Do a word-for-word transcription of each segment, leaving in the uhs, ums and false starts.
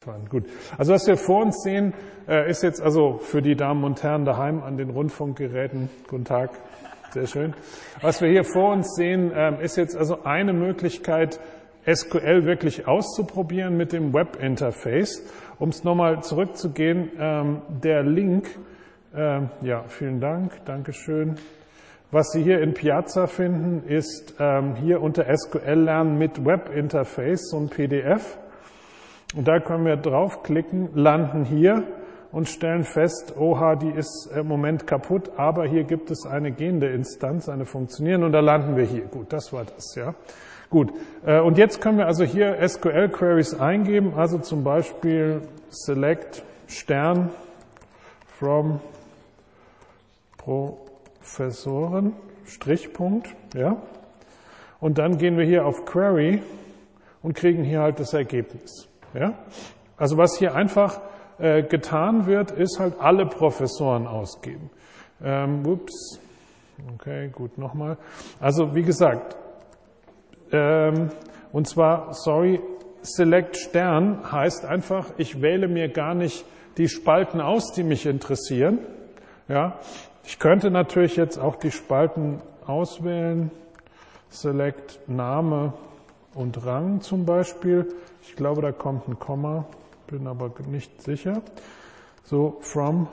spannend. Gut. Also was wir vor uns sehen, äh, ist jetzt also für die Damen und Herren daheim an den Rundfunkgeräten, guten Tag, sehr schön. Was wir hier vor uns sehen, äh, ist jetzt also eine Möglichkeit, S Q L wirklich auszuprobieren mit dem Webinterface. Um es nochmal zurückzugehen, ähm, der Link, ähm, ja, vielen Dank, Dankeschön. Was Sie hier in Piazza finden, ist ähm, hier unter S Q L lernen mit Webinterface, so ein P D F. Und da können wir draufklicken, landen hier und stellen fest, oha, die ist im Moment kaputt, aber hier gibt es eine gehende Instanz, eine funktionierende, und da landen wir hier. Gut, das war das, ja. Gut, und jetzt können wir also hier S Q L-Queries eingeben, also zum Beispiel select Stern from Professoren, Strichpunkt, ja. Und dann gehen wir hier auf Query und kriegen hier halt das Ergebnis. Ja? Also was hier einfach äh, getan wird, ist halt alle Professoren ausgeben. Ähm, ups, okay, gut, nochmal. Also wie gesagt, ähm, und zwar, sorry, Select Stern heißt einfach, ich wähle mir gar nicht die Spalten aus, die mich interessieren. Ja? Ich könnte natürlich jetzt auch die Spalten auswählen, Select Name und Rang zum Beispiel. Ich glaube, da kommt ein Komma, bin aber nicht sicher. So, from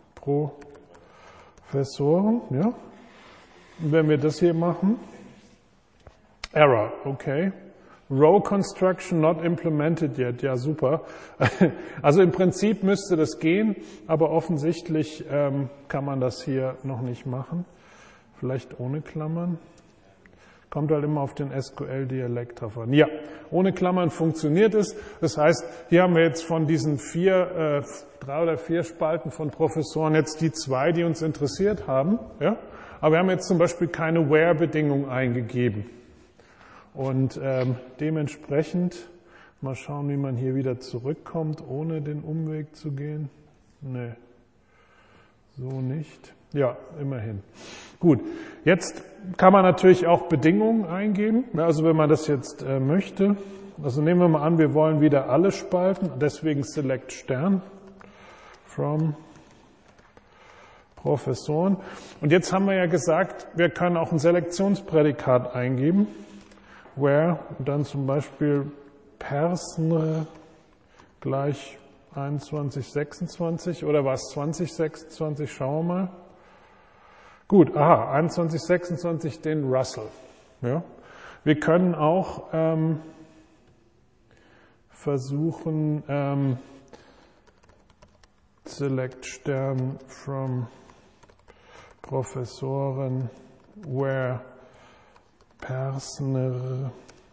Professoren, ja. Und wenn wir das hier machen, Error, okay. Row Construction not implemented yet, ja super. Also im Prinzip müsste das gehen, aber offensichtlich ähm, kann man das hier noch nicht machen. Vielleicht ohne Klammern. Kommt halt immer auf den S Q L-Dialekt drauf an. Ja, ohne Klammern funktioniert es. Das heißt, hier haben wir jetzt von diesen vier, äh, drei oder vier Spalten von Professoren jetzt die zwei, die uns interessiert haben. Ja? Aber wir haben jetzt zum Beispiel keine Where-Bedingung eingegeben. Und ähm, dementsprechend, mal schauen, wie man hier wieder zurückkommt, ohne den Umweg zu gehen. Nee, so nicht. Ja, immerhin. Gut, jetzt kann man natürlich auch Bedingungen eingeben, also wenn man das jetzt äh, möchte. Also nehmen wir mal an, wir wollen wieder alle Spalten, deswegen Select Stern from Professoren. Und jetzt haben wir ja gesagt, wir können auch ein Selektionsprädikat eingeben, where und dann zum Beispiel Persner gleich einundzwanzig sechsundzwanzig oder was zwanzig sechsundzwanzig, schauen wir mal. Gut, aha, einundzwanzig sechsundzwanzig den Russell. Ja. Wir können auch ähm, versuchen, ähm, Select Stern from Professoren where Persner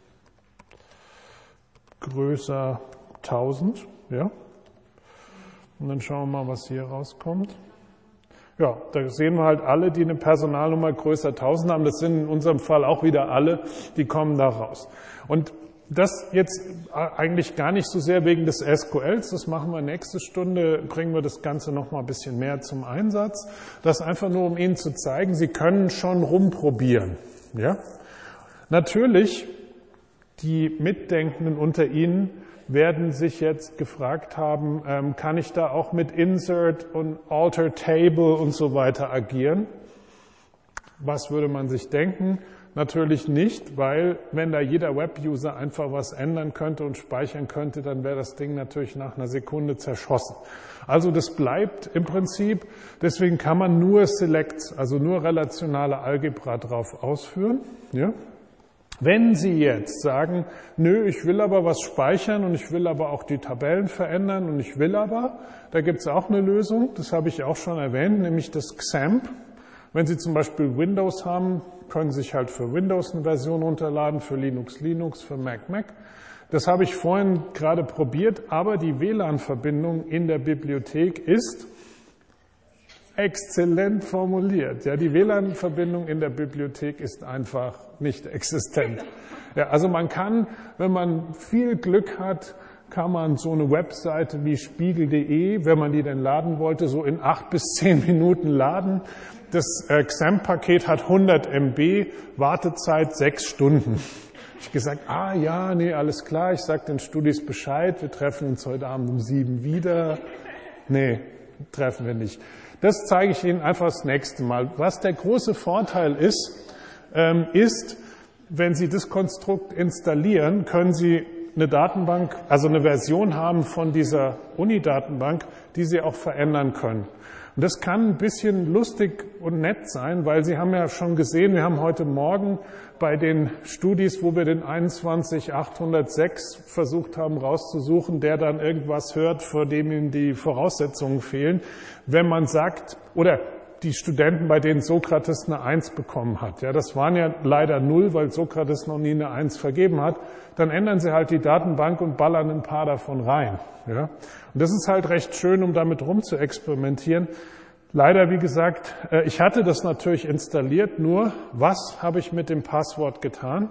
größer tausend. Ja. Und dann schauen wir mal, was hier rauskommt. Ja, da sehen wir halt alle, die eine Personalnummer größer tausend haben. Das sind in unserem Fall auch wieder alle, die kommen da raus. Und das jetzt eigentlich gar nicht so sehr wegen des S Q Ls, das machen wir nächste Stunde, bringen wir das Ganze noch mal ein bisschen mehr zum Einsatz. Das einfach nur, um Ihnen zu zeigen, Sie können schon rumprobieren. Ja? Natürlich, die Mitdenkenden unter Ihnen werden sich jetzt gefragt haben, ähm, kann ich da auch mit Insert und Alter Table und so weiter agieren? Was würde man sich denken? Natürlich nicht, weil wenn da jeder Web-User einfach was ändern könnte und speichern könnte, dann wäre das Ding natürlich nach einer Sekunde zerschossen. Also das bleibt im Prinzip, deswegen kann man nur Selects, also nur relationale Algebra drauf ausführen. Ja? Wenn Sie jetzt sagen, nö, ich will aber was speichern und ich will aber auch die Tabellen verändern und ich will aber, da gibt es auch eine Lösung, das habe ich auch schon erwähnt, nämlich das Xampp. Wenn Sie zum Beispiel Windows haben, können Sie sich halt für Windows eine Version runterladen, für Linux Linux, für Mac Mac. Das habe ich vorhin gerade probiert, aber die W L A N-Verbindung in der Bibliothek ist exzellent formuliert. Ja, die W L A N-Verbindung in der Bibliothek ist einfach nicht existent. Ja, also man kann, wenn man viel Glück hat, kann man so eine Webseite wie spiegel punkt de, wenn man die denn laden wollte, so in acht bis zehn Minuten laden. Das äh, Xampp-Paket hat hundert Megabyte, Wartezeit sechs Stunden. Ich gesagt, ah ja, nee, alles klar, ich sage den Studis Bescheid, wir treffen uns heute Abend um sieben wieder. Nee, treffen wir nicht. Das zeige ich Ihnen einfach das nächste Mal. Was der große Vorteil ist, ähm, ist, wenn Sie das Konstrukt installieren, können Sie eine Datenbank, also eine Version haben von dieser Uni-Datenbank, die Sie auch verändern können. Und das kann ein bisschen lustig und nett sein, weil Sie haben ja schon gesehen, wir haben heute Morgen bei den Studis, wo wir den einundzwanzig achthundertsechs versucht haben rauszusuchen, der dann irgendwas hört, vor dem ihm die Voraussetzungen fehlen. Wenn man sagt, oder die Studenten, bei denen Sokrates eine Eins bekommen hat, ja, das waren ja leider null, weil Sokrates noch nie eine Eins vergeben hat, dann ändern sie halt die Datenbank und ballern ein paar davon rein. Ja. Und das ist halt recht schön, um damit rum zu experimentieren. Leider, wie gesagt, ich hatte das natürlich installiert, nur was habe ich mit dem Passwort getan?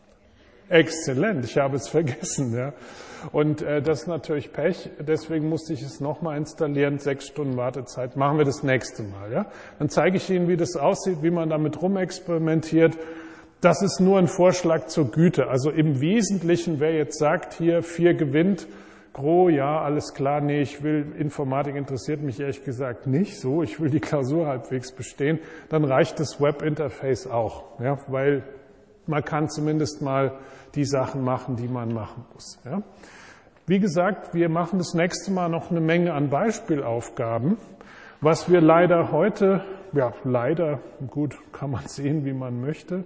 Exzellent, ich habe es vergessen. Ja. Und äh, das ist natürlich Pech, deswegen musste ich es nochmal installieren, sechs Stunden Wartezeit, machen wir das nächste Mal. Ja. Dann zeige ich Ihnen, wie das aussieht, wie man damit rumexperimentiert. Das ist nur ein Vorschlag zur Güte. Also im Wesentlichen, wer jetzt sagt, hier vier gewinnt, Gro, ja, alles klar, nee, ich will, Informatik interessiert mich ehrlich gesagt nicht so, ich will die Klausur halbwegs bestehen, dann reicht das Webinterface auch, ja, weil man kann zumindest mal die Sachen machen, die man machen muss. Ja. Wie gesagt, wir machen das nächste Mal noch eine Menge an Beispielaufgaben. Was wir leider heute, ja leider, gut, kann man sehen, wie man möchte,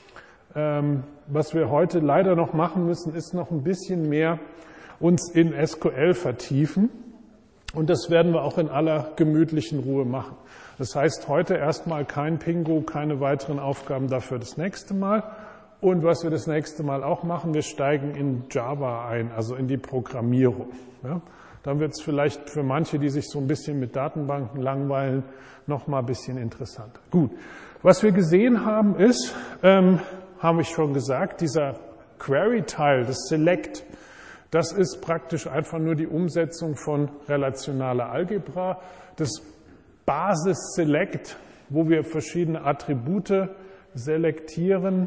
ähm, was wir heute leider noch machen müssen, ist noch ein bisschen mehr uns in S Q L vertiefen. Und das werden wir auch in aller gemütlichen Ruhe machen. Das heißt, heute erstmal kein Pingo, keine weiteren Aufgaben dafür das nächste Mal. Und was wir das nächste Mal auch machen, wir steigen in Java ein, also in die Programmierung. Ja, dann wird es vielleicht für manche, die sich so ein bisschen mit Datenbanken langweilen, noch mal ein bisschen interessanter. Gut, was wir gesehen haben ist, ähm, habe ich schon gesagt, dieser Query-Teil, das Select, das ist praktisch einfach nur die Umsetzung von relationaler Algebra. Das Basis-Select, wo wir verschiedene Attribute selektieren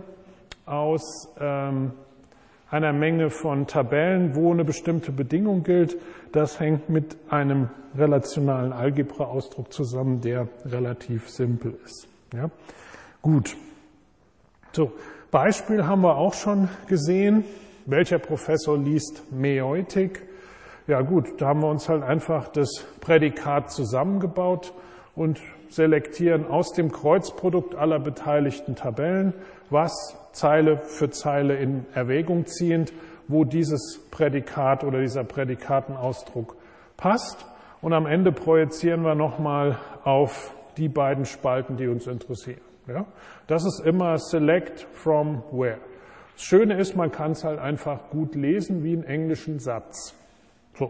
aus ähm, einer Menge von Tabellen, wo eine bestimmte Bedingung gilt, das hängt mit einem relationalen Algebra-Ausdruck zusammen, der relativ simpel ist. Ja? Gut. So, Beispiel haben wir auch schon gesehen. Welcher Professor liest Mäeutik? Ja gut, da haben wir uns halt einfach das Prädikat zusammengebaut und selektieren aus dem Kreuzprodukt aller beteiligten Tabellen, was Zeile für Zeile in Erwägung ziehend, wo dieses Prädikat oder dieser Prädikatenausdruck passt. Und am Ende projizieren wir nochmal auf die beiden Spalten, die uns interessieren. Ja? Das ist immer Select from where. Das Schöne ist, man kann es halt einfach gut lesen wie einen englischen Satz. So.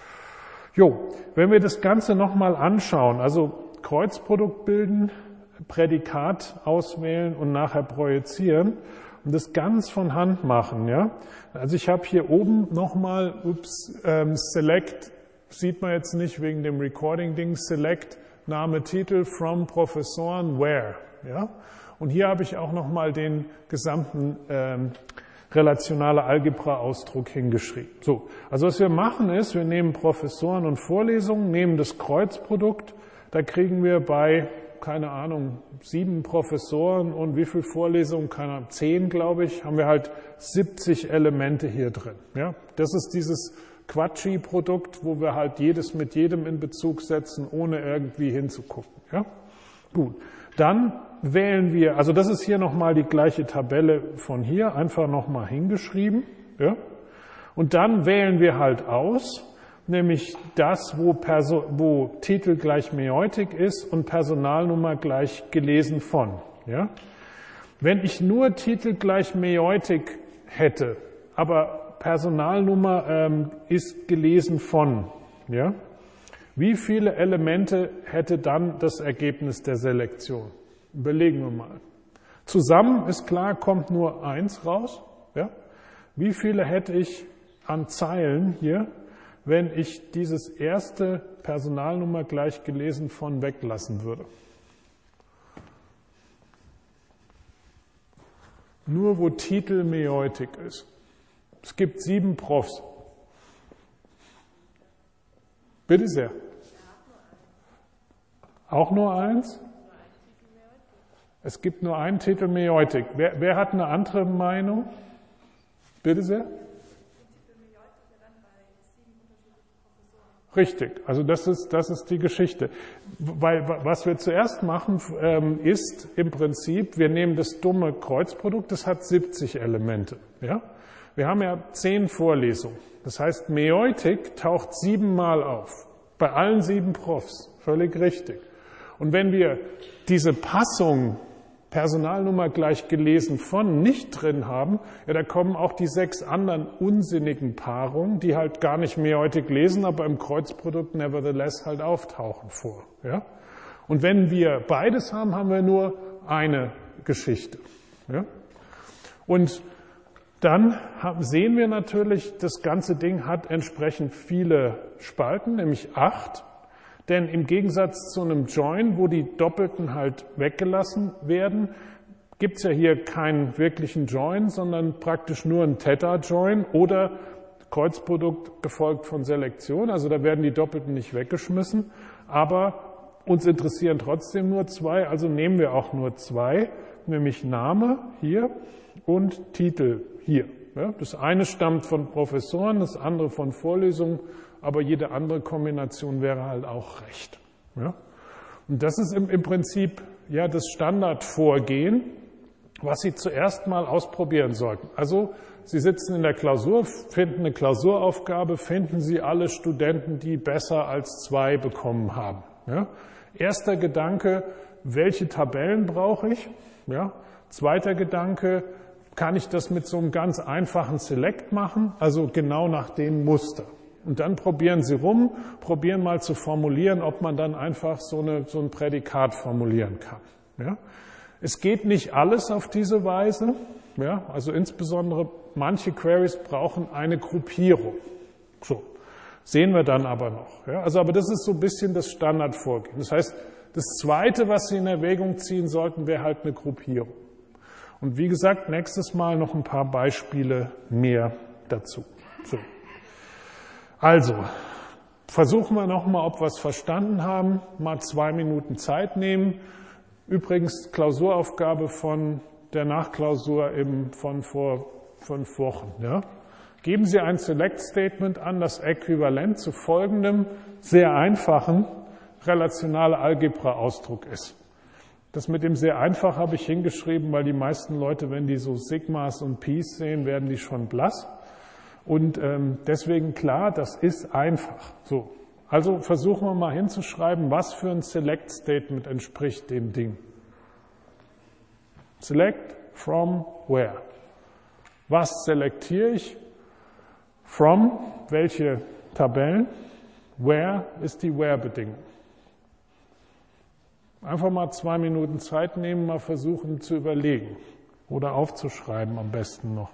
Jo, wenn wir das Ganze nochmal anschauen, also Kreuzprodukt bilden, Prädikat auswählen und nachher projizieren und das ganz von Hand machen. Ja? Also ich habe hier oben nochmal, ups, ähm, Select, sieht man jetzt nicht wegen dem Recording-Ding, Select, Name, Titel, from, Professoren, where. Ja? Und hier habe ich auch nochmal den gesamten ähm, relationale Algebra-Ausdruck hingeschrieben. So, also was wir machen ist, wir nehmen Professoren und Vorlesungen, nehmen das Kreuzprodukt, da kriegen wir bei, keine Ahnung, sieben Professoren und wie viele Vorlesungen, keine Ahnung, zehn, glaube ich, haben wir halt siebzig Elemente hier drin. Ja? Das ist dieses Quatschi-Produkt, wo wir halt jedes mit jedem in Bezug setzen, ohne irgendwie hinzugucken. Ja? Gut, dann wählen wir, also das ist hier nochmal die gleiche Tabelle von hier, einfach nochmal hingeschrieben. Ja? Und dann wählen wir halt aus, nämlich das, wo, Perso- wo Titel gleich Mäeutik ist und Personalnummer gleich gelesen von. Ja? Wenn ich nur Titel gleich Mäeutik hätte, aber Personalnummer ähm, ist gelesen von, ja? Wie viele Elemente hätte dann das Ergebnis der Selektion? Überlegen wir mal. Zusammen ist klar, kommt nur eins raus. Ja? Wie viele hätte ich an Zeilen hier, wenn ich dieses erste Personalnummer gleich gelesen von weglassen würde? nur wo Titel Mäeutik ist. Es gibt sieben Profs. Bitte sehr. Auch nur eins? Es gibt nur einen Titel Mäeutik. Wer, wer hat eine andere Meinung? Bitte sehr. Richtig, also das ist, das ist die Geschichte. Weil was wir zuerst machen, ähm, ist im Prinzip, wir nehmen das dumme Kreuzprodukt, das hat siebzig Elemente. Ja? Wir haben ja zehn Vorlesungen. Das heißt, Mäeutik taucht siebenmal auf. Bei allen sieben Profs. Völlig richtig. Und wenn wir diese Passung Personalnummer gleich gelesen von nicht drin haben, ja, da kommen auch die sechs anderen unsinnigen Paarungen, die halt gar nicht Mäeutik lesen, aber im Kreuzprodukt nevertheless halt auftauchen vor. Ja? Und wenn wir beides haben, haben wir nur eine Geschichte. Ja? Und dann haben, sehen wir natürlich, das ganze Ding hat entsprechend viele Spalten, nämlich acht. Denn im Gegensatz zu einem Join, wo die Doppelten halt weggelassen werden, gibt's ja hier keinen wirklichen Join, sondern praktisch nur ein Theta-Join oder Kreuzprodukt gefolgt von Selektion. Also da werden die Doppelten nicht weggeschmissen. Aber uns interessieren trotzdem nur zwei, also nehmen wir auch nur zwei, nämlich Name hier und Titel hier. Das eine stammt von Professoren, das andere von Vorlesungen. Aber jede andere Kombination wäre halt auch recht. Ja? Und das ist im, im Prinzip ja das Standardvorgehen, was Sie zuerst mal ausprobieren sollten. Also Sie sitzen in der Klausur, finden eine Klausuraufgabe, finden Sie alle Studenten, die besser als zwei bekommen haben. Ja? Erster Gedanke, welche Tabellen brauche ich? Ja? Zweiter Gedanke, kann ich das mit so einem ganz einfachen Select machen, also genau nach dem Muster. Und dann probieren Sie rum, probieren mal zu formulieren, ob man dann einfach so, eine, so ein Prädikat formulieren kann. Ja? Es geht nicht alles auf diese Weise. Ja? Also insbesondere manche Queries brauchen eine Gruppierung. So, sehen wir dann aber noch. Ja? Also, aber das ist so ein bisschen das Standardvorgehen. Das heißt, das Zweite, was Sie in Erwägung ziehen sollten, wäre halt eine Gruppierung. Und wie gesagt, nächstes Mal noch ein paar Beispiele mehr dazu. So. Also, versuchen wir nochmal, ob wir es verstanden haben. Mal zwei Minuten Zeit nehmen. Übrigens Klausuraufgabe von der Nachklausur eben von vor fünf Wochen. Ja. Geben Sie ein Select-Statement an, das äquivalent zu folgendem sehr einfachen relationale Algebra-Ausdruck ist. Das mit dem sehr einfach habe ich hingeschrieben, weil die meisten Leute, wenn die so Sigmas und Pis sehen, werden die schon blass. Und ähm, deswegen klar, das ist einfach. So, also versuchen wir mal hinzuschreiben, was für ein Select-Statement entspricht dem Ding. Select from where? Was selektiere ich? From welche Tabellen? Where ist die Where-Bedingung? Einfach mal zwei Minuten Zeit nehmen, mal versuchen zu überlegen oder aufzuschreiben am besten noch.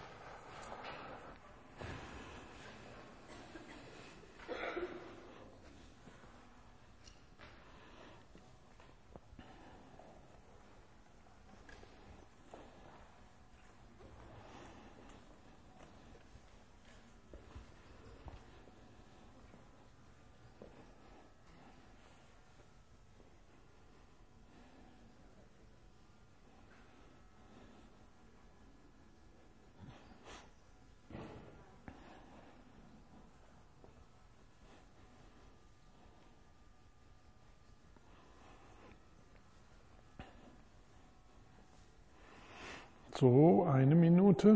So, eine Minute.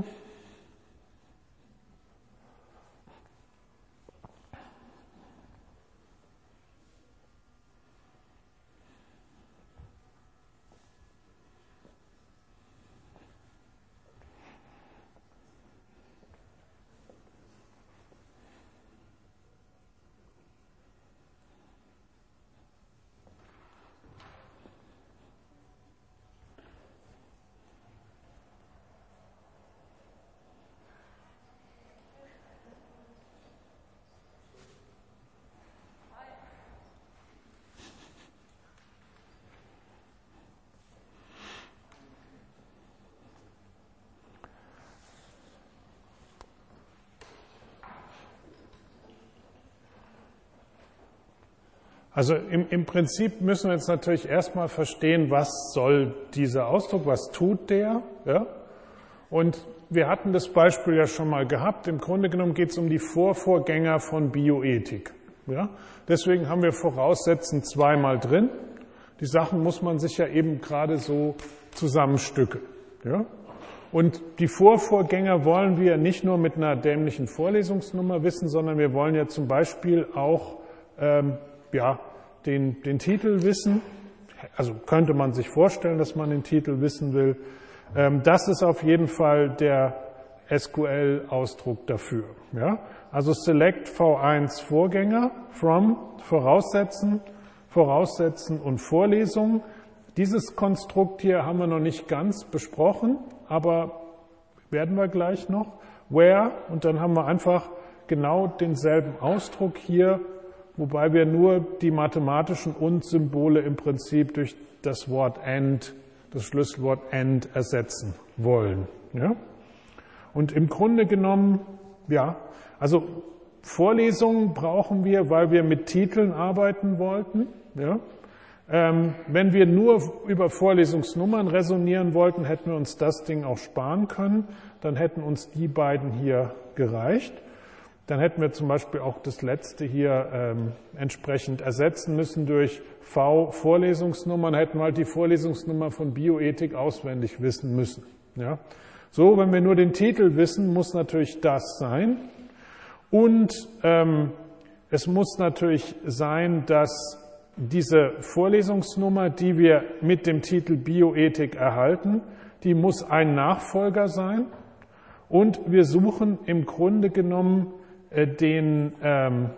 Also im, im Prinzip müssen wir jetzt natürlich erstmal verstehen, was soll dieser Ausdruck, was tut der, ja? Und wir hatten das Beispiel ja schon mal gehabt. Im Grunde genommen geht es um die Vorvorgänger von Bioethik. Ja? Deswegen haben wir Voraussetzen zweimal drin. Die Sachen muss man sich ja eben gerade so zusammenstückeln. Ja? Und die Vorvorgänger wollen wir nicht nur mit einer dämlichen Vorlesungsnummer wissen, sondern wir wollen ja zum Beispiel auch ähm, ja, den, den Titel wissen. Also könnte man sich vorstellen, dass man den Titel wissen will. Ähm, das ist auf jeden Fall der S Q L-Ausdruck dafür. Ja? Also Select V eins Vorgänger, from, voraussetzen, voraussetzen und Vorlesung. Dieses Konstrukt hier haben wir noch nicht ganz besprochen, aber werden wir gleich noch. Where, und dann haben wir einfach genau denselben Ausdruck hier, wobei wir nur die mathematischen Und-Symbole im Prinzip durch das Wort and, das Schlüsselwort and ersetzen wollen. Ja? Und im Grunde genommen, ja, also Vorlesungen brauchen wir, weil wir mit Titeln arbeiten wollten. Ja? Ähm, wenn wir nur über Vorlesungsnummern resonieren wollten, hätten wir uns das Ding auch sparen können. Dann hätten uns die beiden hier gereicht. Dann hätten wir zum Beispiel auch das letzte hier ähm, entsprechend ersetzen müssen durch V Vorlesungsnummern, hätten wir halt die Vorlesungsnummer von Bioethik auswendig wissen müssen. Ja? So, wenn wir nur den Titel wissen, muss natürlich das sein. Und ähm, es muss natürlich sein, dass diese Vorlesungsnummer, die wir mit dem Titel Bioethik erhalten, die muss ein Nachfolger sein. Und wir suchen im Grunde genommen äh, den ähm,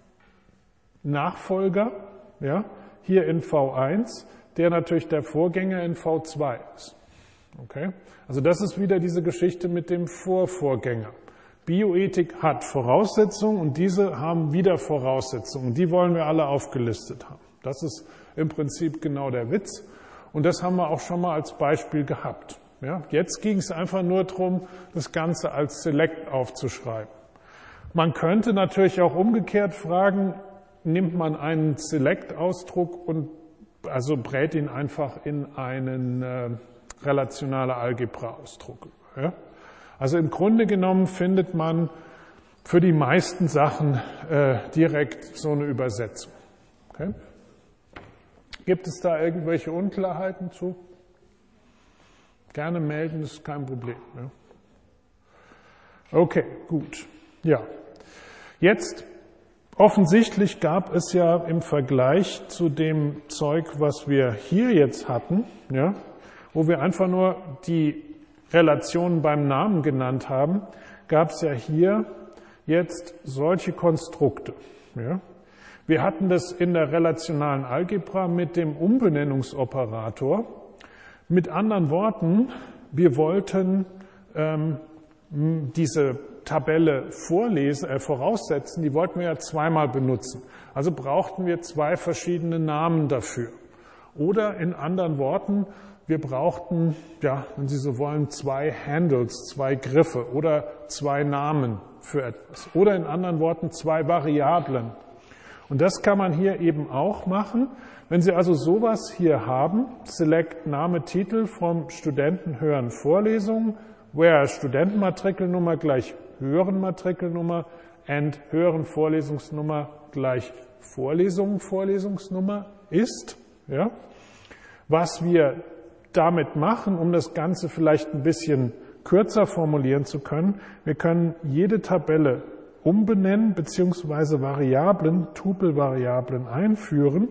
Nachfolger, ja, hier in V eins, der natürlich der Vorgänger in V zwei ist. Okay? Also das ist wieder diese Geschichte mit dem Vorvorgänger. Bioethik hat Voraussetzungen und diese haben wieder Voraussetzungen. Die wollen wir alle aufgelistet haben. Das ist im Prinzip genau der Witz. Und das haben wir auch schon mal als Beispiel gehabt. Ja, jetzt ging es einfach nur darum, das Ganze als Select aufzuschreiben. Man könnte natürlich auch umgekehrt fragen, nimmt man einen Select-Ausdruck und also brät ihn einfach in einen äh, relationale Algebra-Ausdruck. Ja? Also im Grunde genommen findet man für die meisten Sachen äh, direkt so eine Übersetzung. Okay? Gibt es da irgendwelche Unklarheiten zu? Gerne melden, ist kein Problem. Ja? Okay, gut. Ja. Jetzt, offensichtlich gab es ja im Vergleich zu dem Zeug, was wir hier jetzt hatten, ja, wo wir einfach nur die Relationen beim Namen genannt haben, gab es ja hier jetzt solche Konstrukte. Ja. Wir hatten das in der relationalen Algebra mit dem Umbenennungsoperator. Mit anderen Worten, wir wollten ähm, diese Tabelle vorlesen, äh, voraussetzen, die wollten wir ja zweimal benutzen. Also brauchten wir zwei verschiedene Namen dafür. Oder in anderen Worten, wir brauchten, ja, wenn Sie so wollen, zwei Handles, zwei Griffe oder zwei Namen für etwas. Oder in anderen Worten, zwei Variablen. Und das kann man hier eben auch machen. Wenn Sie also sowas hier haben, Select Name, Titel vom Studenten hören Vorlesungen, where Studentenmatrikelnummer gleich Hörenmatrikelnummer and hören Vorlesungsnummer gleich Vorlesungen Vorlesungsnummer ist, ja, was wir damit machen, um das Ganze vielleicht ein bisschen kürzer formulieren zu können, wir können jede Tabelle umbenennen bzw. Variablen, Tupelvariablen einführen,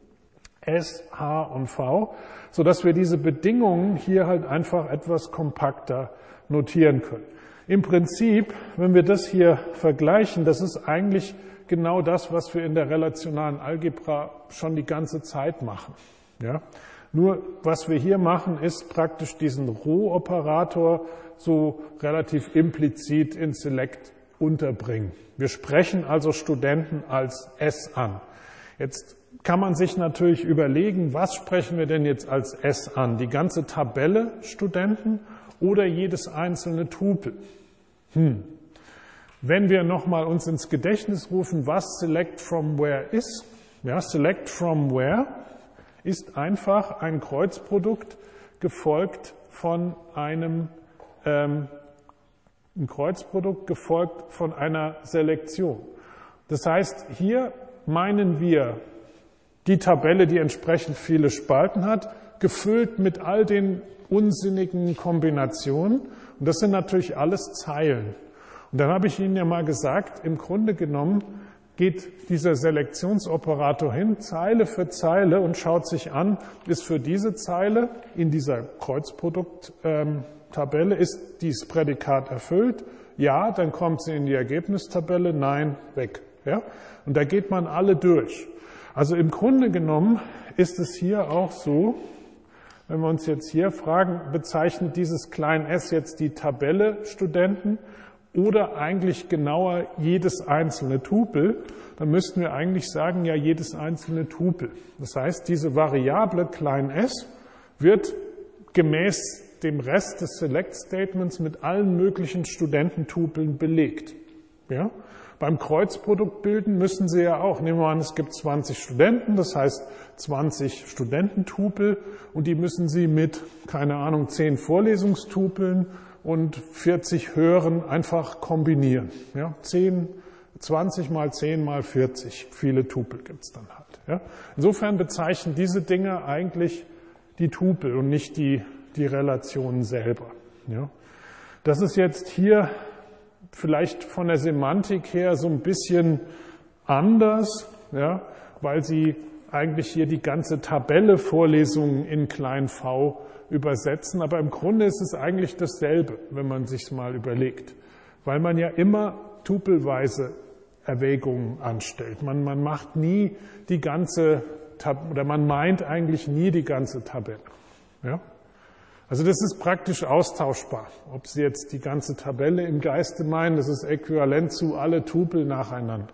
S, H und V, sodass wir diese Bedingungen hier halt einfach etwas kompakter notieren können. Im Prinzip, wenn wir das hier vergleichen, das ist eigentlich genau das, was wir in der relationalen Algebra schon die ganze Zeit machen. Ja? Nur was wir hier machen, ist praktisch diesen Roh-Operator so relativ implizit in Select unterbringen. Wir sprechen also Studenten als S an. Jetzt kann man sich natürlich überlegen, was sprechen wir denn jetzt als S an? Die ganze Tabelle Studenten oder jedes einzelne Tupel? Hm. Wenn wir nochmal uns ins Gedächtnis rufen, was Select from where ist, Ja, select from where ist einfach ein Kreuzprodukt gefolgt von einem ähm, ein Kreuzprodukt gefolgt von einer Selektion. Das heißt, hier meinen wir die Tabelle, die entsprechend viele Spalten hat, gefüllt mit all den unsinnigen Kombinationen. Und das sind natürlich alles Zeilen. Und dann habe ich Ihnen ja mal gesagt, im Grunde genommen geht dieser Selektionsoperator hin, Zeile für Zeile, und schaut sich an, ist für diese Zeile in dieser Kreuzprodukttabelle, ist dieses Prädikat erfüllt? Ja, dann kommt sie in die Ergebnistabelle, nein, weg. Ja? Und da geht man alle durch. Also im Grunde genommen ist es hier auch so, wenn wir uns jetzt hier fragen, bezeichnet dieses klein s jetzt die Tabelle Studenten oder eigentlich genauer jedes einzelne Tupel, dann müssten wir eigentlich sagen, ja, jedes einzelne Tupel. Das heißt, diese Variable klein s wird gemäß dem Rest des Select-Statements mit allen möglichen Studententupeln belegt. Ja? Beim Kreuzproduktbilden müssen Sie ja auch, nehmen wir an, es gibt zwanzig Studenten, das heißt zwanzig Studententupel, und die müssen Sie mit, keine Ahnung, zehn Vorlesungstupeln und vierzig Hören einfach kombinieren. Ja, zehn, zwanzig mal zehn mal vierzig, viele Tupel gibt's dann halt. Ja. Insofern bezeichnen diese Dinge eigentlich die Tupel und nicht die, die Relationen selber. Ja. Das ist jetzt hier vielleicht von der Semantik her so ein bisschen anders, ja, weil Sie eigentlich hier die ganze Tabelle Vorlesungen in klein v übersetzen, aber im Grunde ist es eigentlich dasselbe, wenn man sich's mal überlegt, weil man ja immer tupelweise Erwägungen anstellt. Man, man macht nie die ganze, oder man meint eigentlich nie die ganze Tabelle. Ja? Also das ist praktisch austauschbar. Ob Sie jetzt die ganze Tabelle im Geiste meinen, das ist äquivalent zu alle Tupel nacheinander.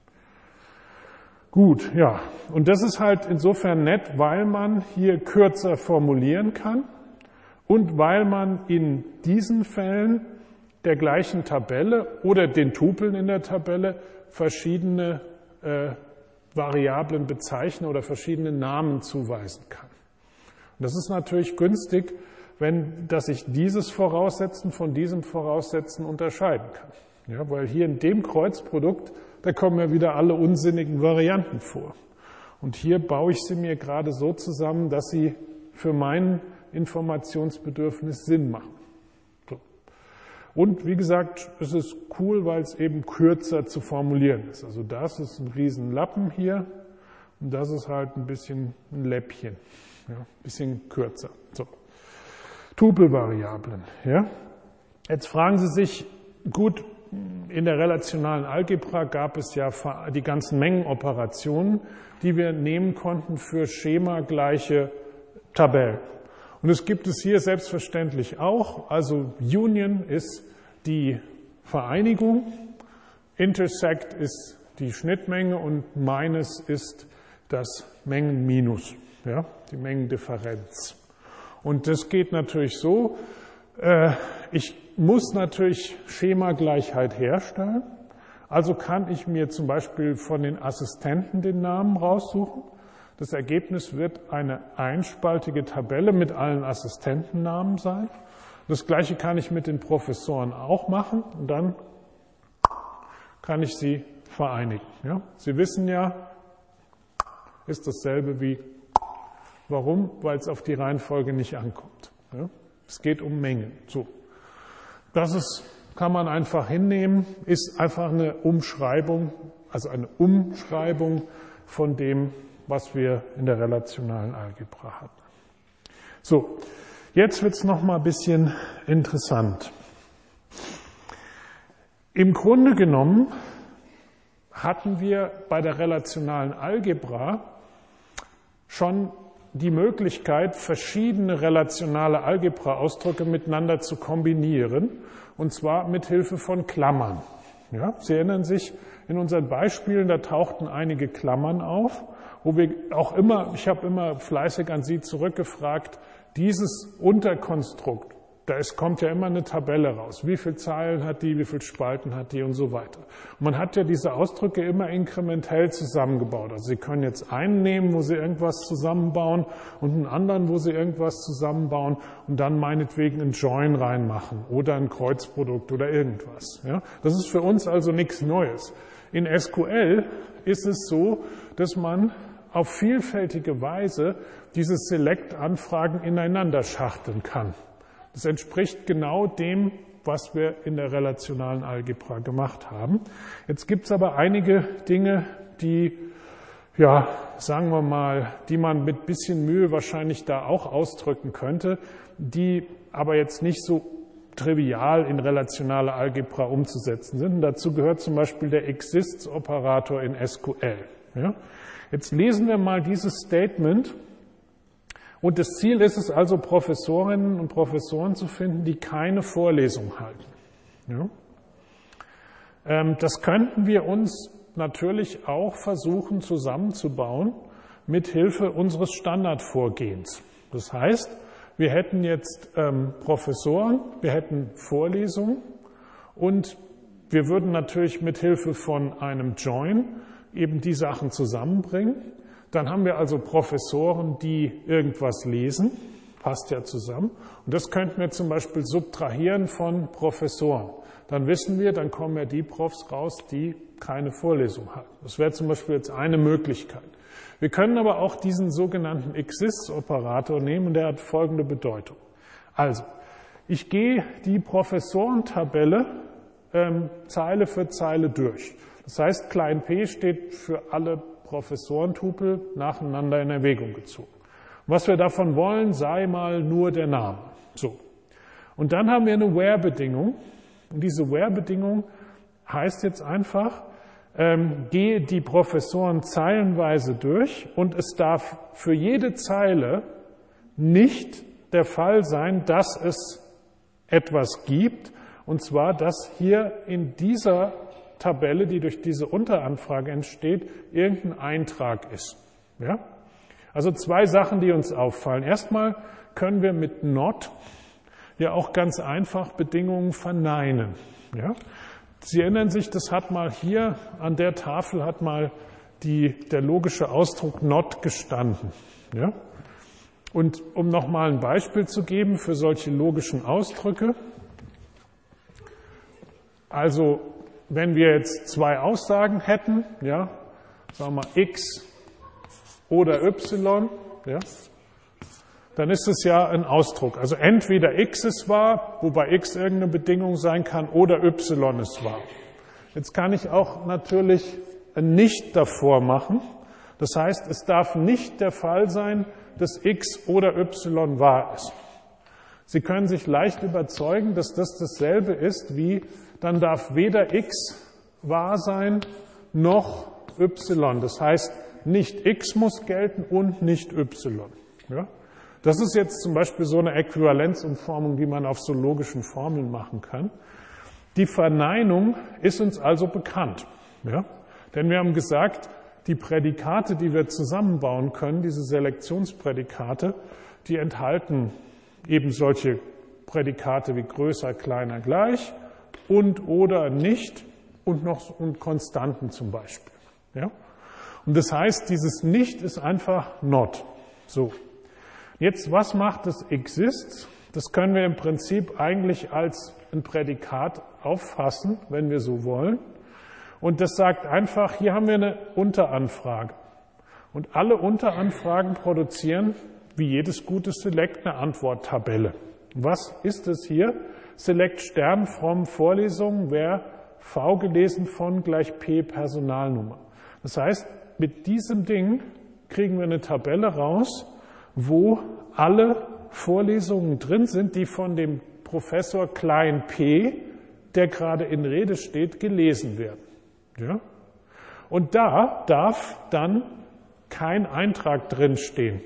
Gut, ja. Und das ist halt insofern nett, weil man hier kürzer formulieren kann und weil man in diesen Fällen der gleichen Tabelle oder den Tupeln in der Tabelle verschiedene äh, Variablen bezeichnen oder verschiedene Namen zuweisen kann. Und das ist natürlich günstig, wenn, dass ich dieses Voraussetzen von diesem Voraussetzen unterscheiden kann. Ja, weil hier in dem Kreuzprodukt, da kommen ja wieder alle unsinnigen Varianten vor. Und hier baue ich sie mir gerade so zusammen, dass sie für mein Informationsbedürfnis Sinn machen. So. Und wie gesagt, es ist cool, weil es eben kürzer zu formulieren ist. Also das ist ein Riesenlappen hier und das ist halt ein bisschen ein Läppchen. Ja, ein bisschen kürzer. So. Tupelvariablen. Ja. Jetzt fragen Sie sich, gut, in der relationalen Algebra gab es ja die ganzen Mengenoperationen, die wir nehmen konnten für schemagleiche Tabellen. Und es gibt es hier selbstverständlich auch. Also Union ist die Vereinigung, Intersect ist die Schnittmenge und Minus ist das Mengenminus, ja, die Mengendifferenz. Und das geht natürlich so, äh, ich muss natürlich Schemagleichheit herstellen. Also kann ich mir zum Beispiel von den Assistenten den Namen raussuchen. Das Ergebnis wird eine einspaltige Tabelle mit allen Assistentennamen sein. Das Gleiche kann ich mit den Professoren auch machen und dann kann ich sie vereinigen. Ja? Sie wissen ja, ist dasselbe wie warum? Weil es auf die Reihenfolge nicht ankommt. Ja? Es geht um Mengen. So. Das ist, kann man einfach hinnehmen, ist einfach eine Umschreibung, also eine Umschreibung von dem, was wir in der relationalen Algebra hatten. So, jetzt wird es noch mal ein bisschen interessant. Im Grunde genommen hatten wir bei der relationalen Algebra schon die Möglichkeit, verschiedene relationale Algebra-Ausdrücke miteinander zu kombinieren, und zwar mit Hilfe von Klammern. Ja, Sie erinnern sich, in unseren Beispielen, da tauchten einige Klammern auf, wo wir auch immer, ich habe immer fleißig an Sie zurückgefragt, dieses Unterkonstrukt Da ist, kommt ja immer eine Tabelle raus. Wie viele Zeilen hat die, wie viele Spalten hat die und so weiter. Und man hat ja diese Ausdrücke immer inkrementell zusammengebaut. Also Sie können jetzt einen nehmen, wo Sie irgendwas zusammenbauen und einen anderen, wo Sie irgendwas zusammenbauen und dann meinetwegen ein Join reinmachen oder ein Kreuzprodukt oder irgendwas. Ja? Das ist für uns also nichts Neues. In S Q L ist es so, dass man auf vielfältige Weise diese Select-Anfragen ineinander schachteln kann. Das entspricht genau dem, was wir in der relationalen Algebra gemacht haben. Jetzt gibt es aber einige Dinge, die, ja, sagen wir mal, die man mit bisschen Mühe wahrscheinlich da auch ausdrücken könnte, die aber jetzt nicht so trivial in relationale Algebra umzusetzen sind. Und dazu gehört zum Beispiel der Exists-Operator in S Q L. Ja? Jetzt lesen wir mal dieses Statement. Und das Ziel ist es also, Professorinnen und Professoren zu finden, die keine Vorlesung halten. Ja? Ähm, das könnten wir uns natürlich auch versuchen zusammenzubauen mit Hilfe unseres Standardvorgehens. Das heißt, wir hätten jetzt ähm, Professoren, wir hätten Vorlesungen und wir würden natürlich mit Hilfe von einem Join eben die Sachen zusammenbringen. Dann haben wir also Professoren, die irgendwas lesen, passt ja zusammen. Und das könnten wir zum Beispiel subtrahieren von Professoren. Dann wissen wir, dann kommen ja die Profs raus, die keine Vorlesung halten. Das wäre zum Beispiel jetzt eine Möglichkeit. Wir können aber auch diesen sogenannten Exists-Operator nehmen, der hat folgende Bedeutung. Also, ich gehe die Professorentabelle ähm, Zeile für Zeile durch. Das heißt, klein p steht für alle Professorentupel nacheinander in Erwägung gezogen. Was wir davon wollen, sei mal nur der Name. So. Und dann haben wir eine Where-Bedingung. Und diese Where-Bedingung heißt jetzt einfach, ähm, gehe die Professoren zeilenweise durch und es darf für jede Zeile nicht der Fall sein, dass es etwas gibt. Und zwar, dass hier in dieser Tabelle, die durch diese Unteranfrage entsteht, irgendein Eintrag ist. Ja? Also zwei Sachen, die uns auffallen. Erstmal können wir mit not ja auch ganz einfach Bedingungen verneinen. Ja? Sie erinnern sich, das hat mal hier an der Tafel hat mal die, der logische Ausdruck not gestanden. Ja? Und um nochmal ein Beispiel zu geben für solche logischen Ausdrücke, also wenn wir jetzt zwei Aussagen hätten, ja, sagen wir mal x oder y, ja, dann ist es ja ein Ausdruck. Also entweder x ist wahr, wobei x irgendeine Bedingung sein kann, oder y ist wahr. Jetzt kann ich auch natürlich ein Nicht davor machen. Das heißt, es darf nicht der Fall sein, dass x oder y wahr ist. Sie können sich leicht überzeugen, dass das dasselbe ist wie, dann darf weder x wahr sein, noch y. Das heißt, nicht x muss gelten und nicht y. Ja? Das ist jetzt zum Beispiel so eine Äquivalenzumformung, die man auf so logischen Formeln machen kann. Die Verneinung ist uns also bekannt. Ja? Denn wir haben gesagt, die Prädikate, die wir zusammenbauen können, diese Selektionsprädikate, die enthalten eben solche Prädikate wie größer, kleiner, gleich und oder nicht und noch und Konstanten zum Beispiel. Ja? Und das heißt, dieses Nicht ist einfach not. So. Jetzt, was macht das Exists? Das können wir im Prinzip eigentlich als ein Prädikat auffassen, wenn wir so wollen. Und das sagt einfach, hier haben wir eine Unteranfrage. Und alle Unteranfragen produzieren, wie jedes gute Select, eine Antworttabelle. Was ist es hier? Select Stern from Vorlesung wäre V gelesen von gleich P Personalnummer. Das heißt, mit diesem Ding kriegen wir eine Tabelle raus, wo alle Vorlesungen drin sind, die von dem Professor klein p, der gerade in Rede steht, gelesen werden. Ja? Und da darf dann kein Eintrag drin stehen.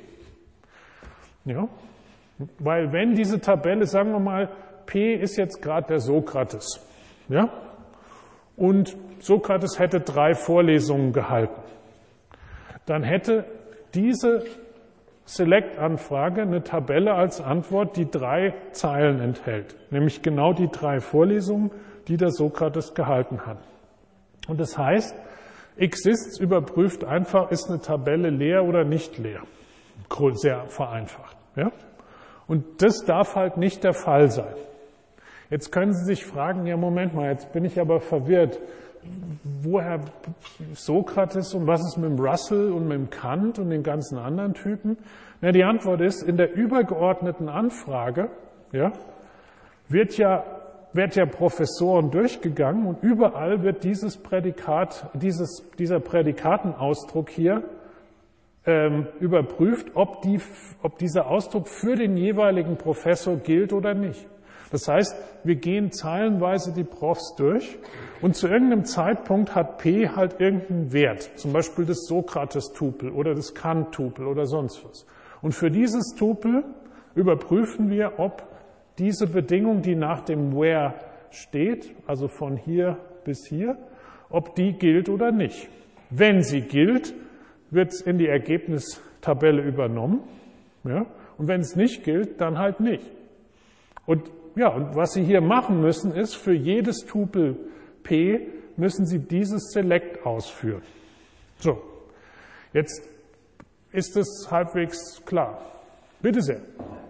Ja? Weil wenn diese Tabelle, sagen wir mal, P ist jetzt gerade der Sokrates, ja? Und Sokrates hätte drei Vorlesungen gehalten, dann hätte diese Select-Anfrage eine Tabelle als Antwort, die drei Zeilen enthält, nämlich genau die drei Vorlesungen, die der Sokrates gehalten hat. Und das heißt, Exists überprüft einfach, ist eine Tabelle leer oder nicht leer. Sehr vereinfacht. Ja? Und das darf halt nicht der Fall sein. Jetzt können Sie sich fragen, ja Moment mal, jetzt bin ich aber verwirrt. Woher Sokrates und was ist mit dem Russell und mit dem Kant und den ganzen anderen Typen? Na, die Antwort ist, in der übergeordneten Anfrage ja, wird ja, wird ja Professoren durchgegangen und überall wird dieses Prädikat, dieses, dieser Prädikatenausdruck hier ähm, überprüft, ob, die, ob dieser Ausdruck für den jeweiligen Professor gilt oder nicht. Das heißt, wir gehen zeilenweise die Profs durch und zu irgendeinem Zeitpunkt hat P halt irgendeinen Wert, zum Beispiel das Sokrates-Tupel oder das Kant-Tupel oder sonst was. Und für dieses Tupel überprüfen wir, ob diese Bedingung, die nach dem Where steht, also von hier bis hier, ob die gilt oder nicht. Wenn sie gilt, wird es in die Ergebnistabelle übernommen. Ja? Und wenn es nicht gilt, dann halt nicht. Und ja, und was Sie hier machen müssen, ist, für jedes Tupel P müssen Sie dieses Select ausführen. So, jetzt ist es halbwegs klar. Bitte sehr.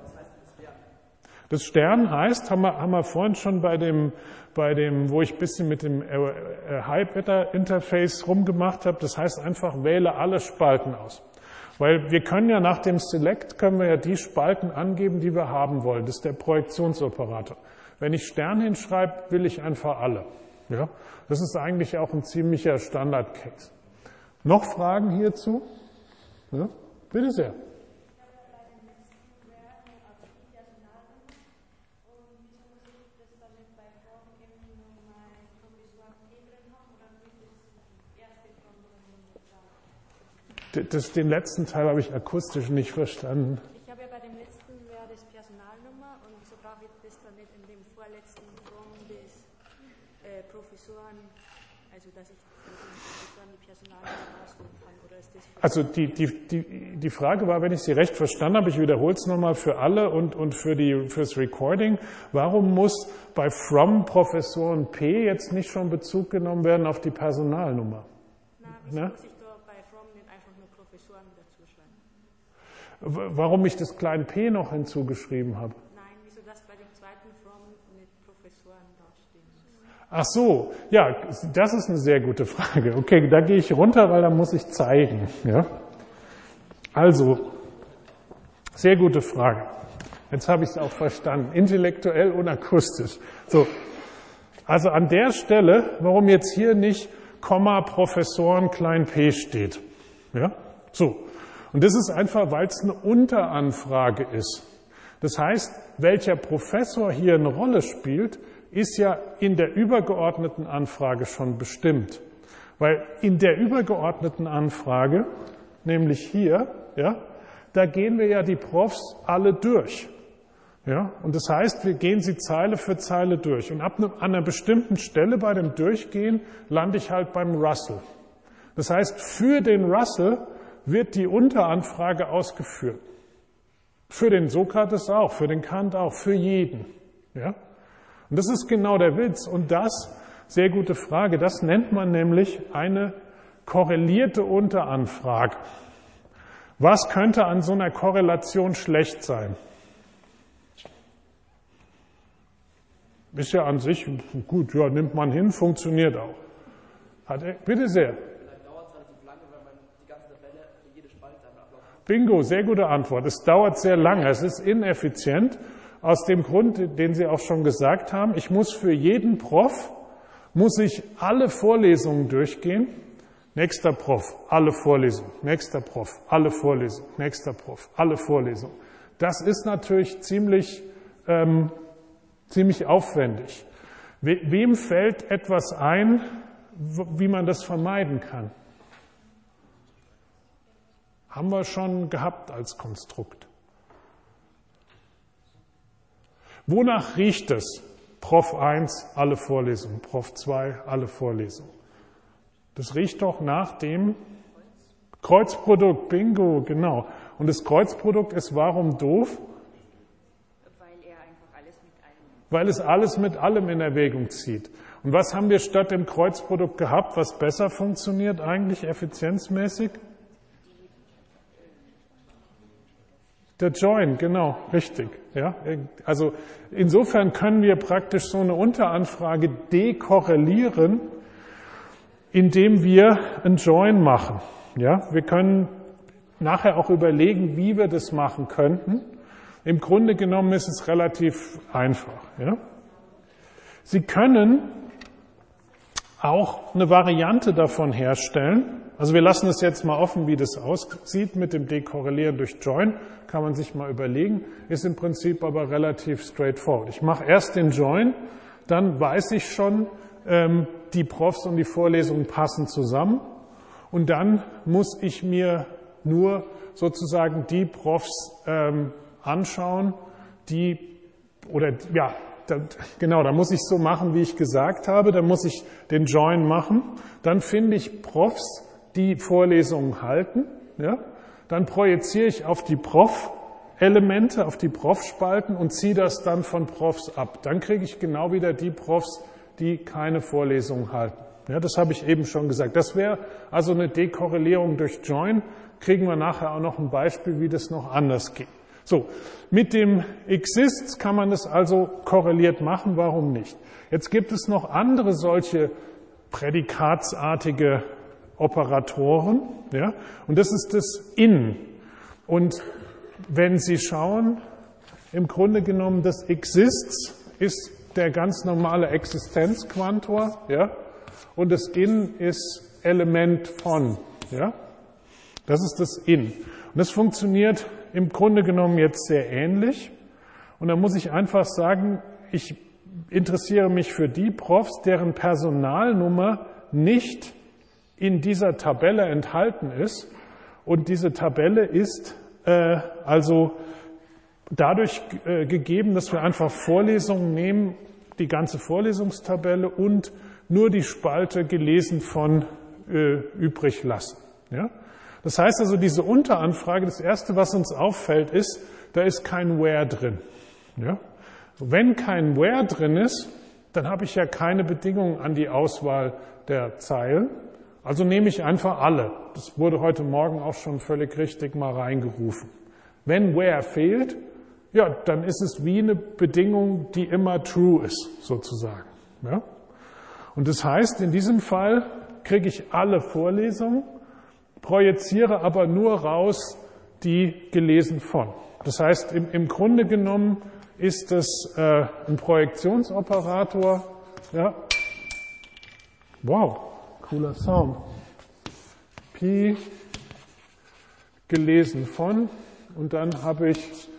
Das Stern heißt, haben wir, haben wir vorhin schon bei dem, bei dem, wo ich ein bisschen mit dem High-Beta-Interface rumgemacht habe, das heißt einfach, wähle alle Spalten aus. Weil wir können ja nach dem Select, können wir ja die Spalten angeben, die wir haben wollen. Das ist der Projektionsoperator. Wenn ich Stern hinschreibe, will ich einfach alle. Ja? Das ist eigentlich auch ein ziemlicher Standard-Case. Noch Fragen hierzu? Ja? Bitte sehr. Das, den letzten Teil habe ich akustisch nicht verstanden. Ich habe ja bei dem letzten wäre das Personalnummer und wieso brauche ich das dann nicht in dem vorletzten Raum des äh, Professoren, also dass ich von den Professoren die Personalnummer aussuchen kann, oder ist das für Also die, die, die, die Frage war, wenn ich sie recht verstanden habe, ich wiederhole es nochmal für alle und, und für die, fürs Recording, warum muss bei From Professoren P jetzt nicht schon Bezug genommen werden auf die Personalnummer? Na, wieso Na? muss ich da bei From nicht einfach nur Professoren dazu schreiben? Warum ich das kleine P noch hinzugeschrieben habe? Nein, wieso das bei dem zweiten From mit Professoren dastehen muss? Ach so, ja, das ist eine sehr gute Frage. Okay, da gehe ich runter, weil da muss ich zeigen. Ja? Also, sehr gute Frage. Jetzt habe ich es auch verstanden, intellektuell und akustisch. So, also an der Stelle, warum jetzt hier nicht Komma Professoren klein p steht. Ja? So. Und das ist einfach, weil es eine Unteranfrage ist. Das heißt, welcher Professor hier eine Rolle spielt, ist ja in der übergeordneten Anfrage schon bestimmt. Weil in der übergeordneten Anfrage, nämlich hier, ja, da gehen wir ja die Profs alle durch. Ja, und das heißt, wir gehen sie Zeile für Zeile durch. Und ab ne, an einer bestimmten Stelle bei dem Durchgehen lande ich halt beim Russell. Das heißt, für den Russell wird die Unteranfrage ausgeführt. Für den Sokrates auch, für den Kant auch, für jeden. Ja? Und das ist genau der Witz. Und das, sehr gute Frage, das nennt man nämlich eine korrelierte Unteranfrage. Was könnte an so einer Korrelation schlecht sein? Ist ja an sich gut, ja, nimmt man hin, funktioniert auch. Hat er, bitte sehr. Vielleicht dauert es relativ lange, wenn man die ganze Tabelle für jede Spalte einmal abläuft. Bingo, sehr gute Antwort. Es dauert sehr lange, es ist ineffizient, aus dem Grund, den Sie auch schon gesagt haben. Ich muss für jeden Prof, muss ich alle Vorlesungen durchgehen. Nächster Prof, alle Vorlesungen. Nächster Prof, alle Vorlesungen. Nächster Prof, alle Vorlesungen. Das ist natürlich ziemlich... Ähm, ziemlich aufwendig. We- wem fällt etwas ein, w- wie man das vermeiden kann? Haben wir schon gehabt als Konstrukt. Wonach riecht es? Prof eins, alle Vorlesungen. Prof zwei, alle Vorlesungen. Das riecht doch nach dem Kreuzprodukt, Bingo, genau. Und das Kreuzprodukt ist warum doof? Weil er einfach alles mit allem. Weil es alles mit allem in Erwägung zieht. Und was haben wir statt dem Kreuzprodukt gehabt, was besser funktioniert eigentlich effizienzmäßig? Der Join, genau, richtig. Ja, also insofern können wir praktisch so eine Unteranfrage dekorrelieren, indem wir ein Join machen. Ja, wir können nachher auch überlegen, wie wir das machen könnten. Im Grunde genommen ist es relativ einfach. Ja. Sie können auch eine Variante davon herstellen. Also wir lassen es jetzt mal offen, wie das aussieht mit dem Dekorrelieren durch Join. Kann man sich mal überlegen. Ist im Prinzip aber relativ straightforward. Ich mache erst den Join, dann weiß ich schon, ähm, die Profs und die Vorlesungen passen zusammen. Und dann muss ich mir nur sozusagen die Profs ähm, anschauen, die, oder ja, da, genau, da muss ich so machen, wie ich gesagt habe. Da muss ich den Join machen. Dann finde ich Profs, die Vorlesungen halten. Ja? Dann projiziere ich auf die Prof-Elemente, auf die Prof-Spalten und ziehe das dann von Profs ab. Dann kriege ich genau wieder die Profs, die keine Vorlesungen halten. Ja, das habe ich eben schon gesagt. Das wäre also eine Dekorrelierung durch Join. Kriegen wir nachher auch noch ein Beispiel, wie das noch anders geht. So, mit dem Exists kann man das also korreliert machen. Warum nicht? Jetzt gibt es noch andere solche prädikatsartige Operatoren, ja, und das ist das In. Und wenn Sie schauen, im Grunde genommen das Exists ist der ganz normale Existenzquantor, ja, und das In ist Element von, ja, das ist das In. Und das funktioniert im Grunde genommen jetzt sehr ähnlich. Und da muss ich einfach sagen, ich interessiere mich für die Profs, deren Personalnummer nicht in dieser Tabelle enthalten ist. Und diese Tabelle ist äh, also dadurch äh, gegeben, dass wir einfach Vorlesungen nehmen, die ganze Vorlesungstabelle und nur die Spalte gelesen von äh, übrig lassen. Ja? Das heißt also, diese Unteranfrage, das Erste, was uns auffällt, ist, da ist kein Where drin. Ja? Wenn kein Where drin ist, dann habe ich ja keine Bedingungen an die Auswahl der Zeilen. Also nehme ich einfach alle. Das wurde heute Morgen auch schon völlig richtig mal reingerufen. Wenn Where fehlt, ja, dann ist es wie eine Bedingung, die immer true ist, sozusagen. Ja? Und das heißt, in diesem Fall kriege ich alle Vorlesungen, projiziere aber nur raus die gelesen von. Das heißt, im, im Grunde genommen ist das äh, ein Projektionsoperator. Ja. Wow, cooler Sound. Pi gelesen von und dann habe ich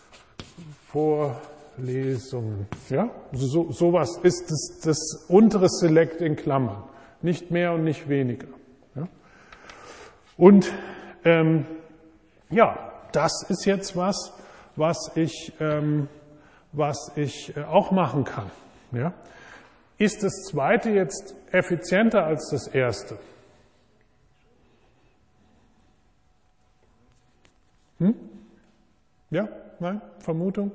Vorlesungen. Ja, so, sowas ist das, das untere Select in Klammern. Nicht mehr und nicht weniger. Ja? Und ähm, ja, das ist jetzt was, was ich, ähm, was ich äh, auch machen kann. Ja? Ist das zweite jetzt effizienter als das erste? Hm? Ja? Nein? Vermutung?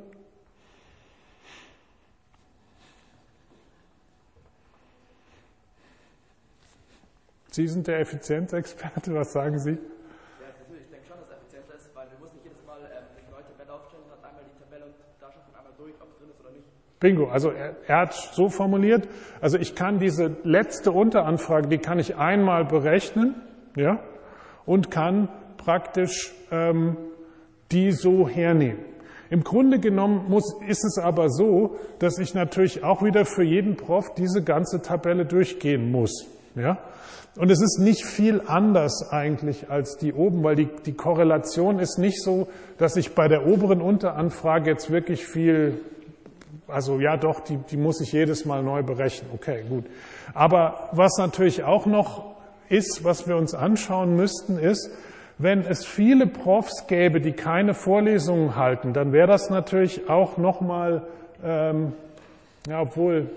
Sie sind der Effizienzexperte, was sagen Sie? Ja, natürlich. Ich denke schon, dass es effizienter ist, weil wir müssen nicht jedes Mal ähm, eine neue Tabelle aufstellen, hat einmal die Tabelle und da schaut man einmal durch, ob es drin ist oder nicht. Bingo, also er, er hat so formuliert, also ich kann diese letzte Unteranfrage, die kann ich einmal berechnen, ja, und kann praktisch ähm, die so hernehmen. Im Grunde genommen muss, ist es aber so, dass ich natürlich auch wieder für jeden Prof diese ganze Tabelle durchgehen muss, ja. Und es ist nicht viel anders eigentlich als die oben, weil die, die Korrelation ist nicht so, dass ich bei der oberen Unteranfrage jetzt wirklich viel, also ja doch, die, die muss ich jedes Mal neu berechnen. Okay, gut. Aber was natürlich auch noch ist, was wir uns anschauen müssten, ist, wenn es viele Profs gäbe, die keine Vorlesungen halten, dann wäre das natürlich auch nochmal, ähm, ja, obwohl,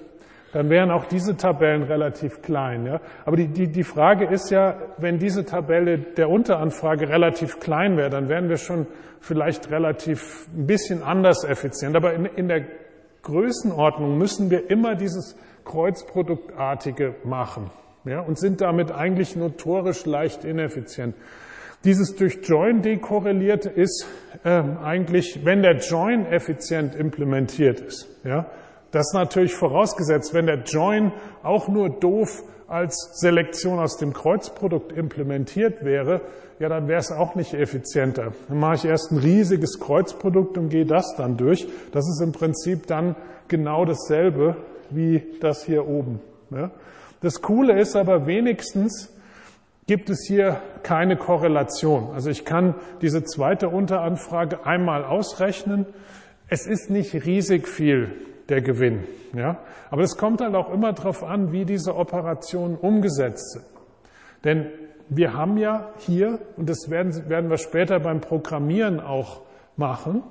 dann wären auch diese Tabellen relativ klein. Ja? Aber die, die, die Frage ist ja, wenn diese Tabelle der Unteranfrage relativ klein wäre, dann wären wir schon vielleicht relativ ein bisschen anders effizient. Aber in, in der Größenordnung müssen wir immer dieses Kreuzproduktartige machen, ja? Und sind damit eigentlich notorisch leicht ineffizient. Dieses durch Join dekorrelierte ist ähm, eigentlich, wenn der Join effizient implementiert ist. Ja? Das ist natürlich vorausgesetzt, wenn der Join auch nur doof als Selektion aus dem Kreuzprodukt implementiert wäre, ja, dann wäre es auch nicht effizienter. Dann mache ich erst ein riesiges Kreuzprodukt und gehe das dann durch. Das ist im Prinzip dann genau dasselbe wie das hier oben. Ja? Das Coole ist aber wenigstens, gibt es hier keine Korrelation. Also ich kann diese zweite Unteranfrage einmal ausrechnen. Es ist nicht riesig viel der Gewinn. Ja? Aber es kommt halt auch immer darauf an, wie diese Operationen umgesetzt sind. Denn wir haben ja hier, und das werden, werden wir später beim Programmieren auch machen,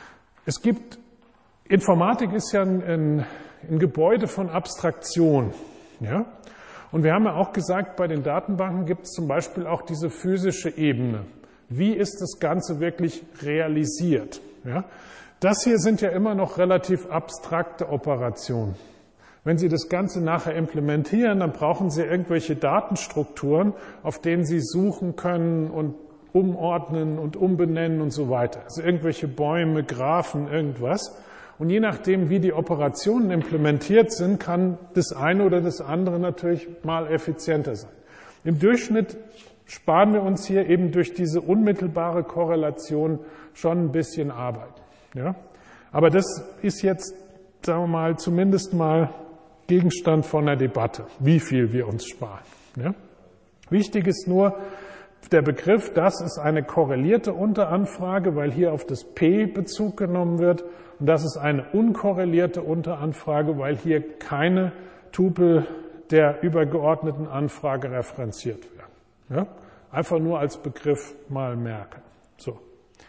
es gibt, Informatik ist ja ein, ein, ein Gebäude von Abstraktion. Ja? Und wir haben ja auch gesagt, bei den Datenbanken gibt es zum Beispiel auch diese physische Ebene. Wie ist das Ganze wirklich realisiert? Ja? Das hier sind ja immer noch relativ abstrakte Operationen. Wenn Sie das Ganze nachher implementieren, dann brauchen Sie irgendwelche Datenstrukturen, auf denen Sie suchen können und umordnen und umbenennen und so weiter. Also irgendwelche Bäume, Graphen, irgendwas. Und je nachdem, wie die Operationen implementiert sind, kann das eine oder das andere natürlich mal effizienter sein. Im Durchschnitt sparen wir uns hier eben durch diese unmittelbare Korrelation schon ein bisschen Arbeit. Ja? Aber das ist jetzt, sagen wir mal, zumindest mal Gegenstand von der Debatte, wie viel wir uns sparen. Ja? Wichtig ist nur der Begriff, das ist eine korrelierte Unteranfrage, weil hier auf das P Bezug genommen wird. Und das ist eine unkorrelierte Unteranfrage, weil hier keine Tupel der übergeordneten Anfrage referenziert werden. Ja? Einfach nur als Begriff mal merken. So.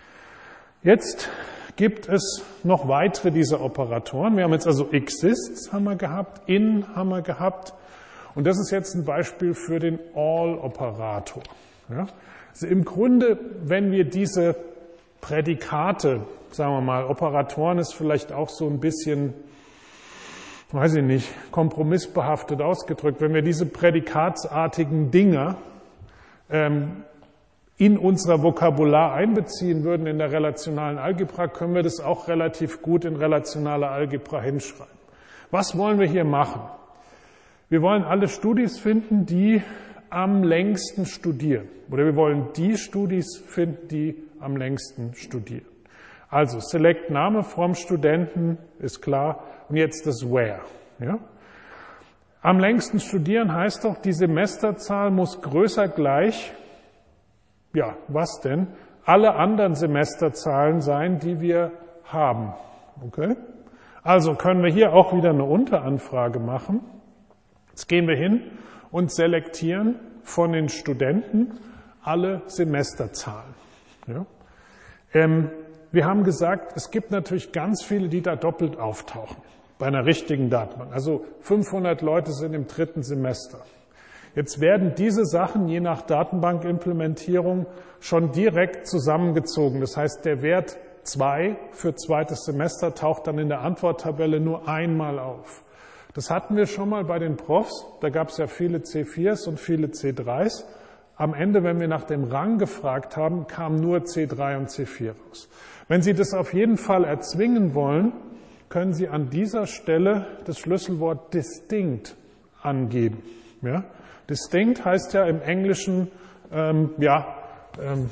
Jetzt gibt es noch weitere dieser Operatoren. Wir haben jetzt also exists haben wir gehabt, in haben wir gehabt. Und das ist jetzt ein Beispiel für den all-Operator. Ja? Also im Grunde, wenn wir diese Prädikate, sagen wir mal, Operatoren ist vielleicht auch so ein bisschen, weiß ich nicht, kompromissbehaftet ausgedrückt, wenn wir diese prädikatsartigen Dinger ähm, in unser Vokabular einbeziehen würden in der relationalen Algebra, können wir das auch relativ gut in relationaler Algebra hinschreiben. Was wollen wir hier machen? Wir wollen alle Studis finden, die am längsten studieren. Oder wir wollen die Studis finden, die am längsten studieren. Also Select Name vom Studenten ist klar. Und jetzt das Where. Ja? Am längsten studieren heißt doch, die Semesterzahl muss größer gleich, ja, was denn? Alle anderen Semesterzahlen sein, die wir haben. Okay? Also können wir hier auch wieder eine Unteranfrage machen. Jetzt gehen wir hin und selektieren von den Studenten alle Semesterzahlen. Ja? Ähm, wir haben gesagt, es gibt natürlich ganz viele, die da doppelt auftauchen bei einer richtigen Datenbank. Also fünfhundert Leute sind im dritten Semester. Jetzt werden diese Sachen je nach Datenbankimplementierung schon direkt zusammengezogen. Das heißt, der Wert zwei für zweites Semester taucht dann in der Antworttabelle nur einmal auf. Das hatten wir schon mal bei den Profs. Da gab es ja viele C viers und viele C dreis. Am Ende, wenn wir nach dem Rang gefragt haben, kamen nur C drei und C vier raus. Wenn Sie das auf jeden Fall erzwingen wollen, können Sie an dieser Stelle das Schlüsselwort distinct angeben. Ja? Distinct heißt ja im Englischen, ähm, ja, ähm,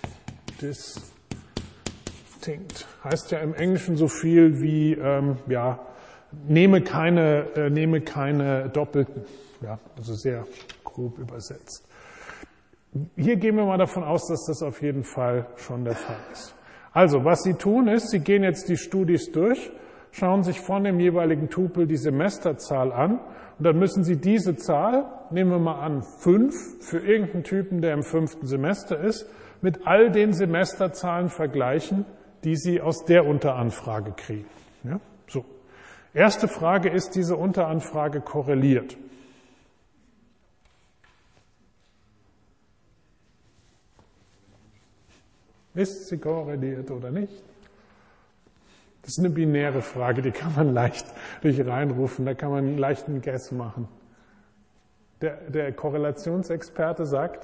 distinct heißt ja im Englischen so viel wie, ähm, ja, nehme keine, äh, nehme keine doppelten, ja, also sehr grob übersetzt. Hier gehen wir mal davon aus, dass das auf jeden Fall schon der Fall ist. Also, was Sie tun ist, Sie gehen jetzt die Studis durch, schauen sich von dem jeweiligen Tupel die Semesterzahl an und dann müssen Sie diese Zahl, nehmen wir mal an, fünf für irgendeinen Typen, der im fünften Semester ist, mit all den Semesterzahlen vergleichen, die Sie aus der Unteranfrage kriegen. Ja? So. Erste Frage, ist diese Unteranfrage korreliert? Ist sie korreliert oder nicht? Das ist eine binäre Frage, die kann man leicht durch reinrufen, da kann man einen leichten Guess machen. Der, der Korrelationsexperte sagt,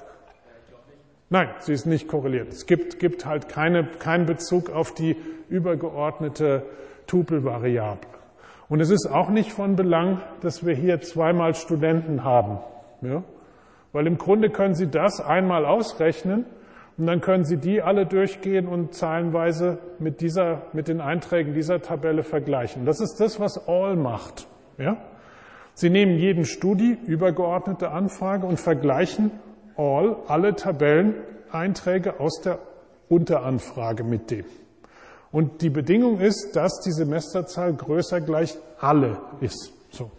nein, sie ist nicht korreliert. Es gibt, gibt halt keine, keinen Bezug auf die übergeordnete Tupelvariable. Und es ist auch nicht von Belang, dass wir hier zweimal Studenten haben. Ja? Weil im Grunde können Sie das einmal ausrechnen und dann können Sie die alle durchgehen und zahlenweise mit dieser, mit den Einträgen dieser Tabelle vergleichen. Das ist das, was All macht. Ja? Sie nehmen jeden Studi, übergeordnete Anfrage und vergleichen All, alle Tabelleneinträge aus der Unteranfrage mit dem. Und die Bedingung ist, dass die Semesterzahl größer gleich alle ist. So.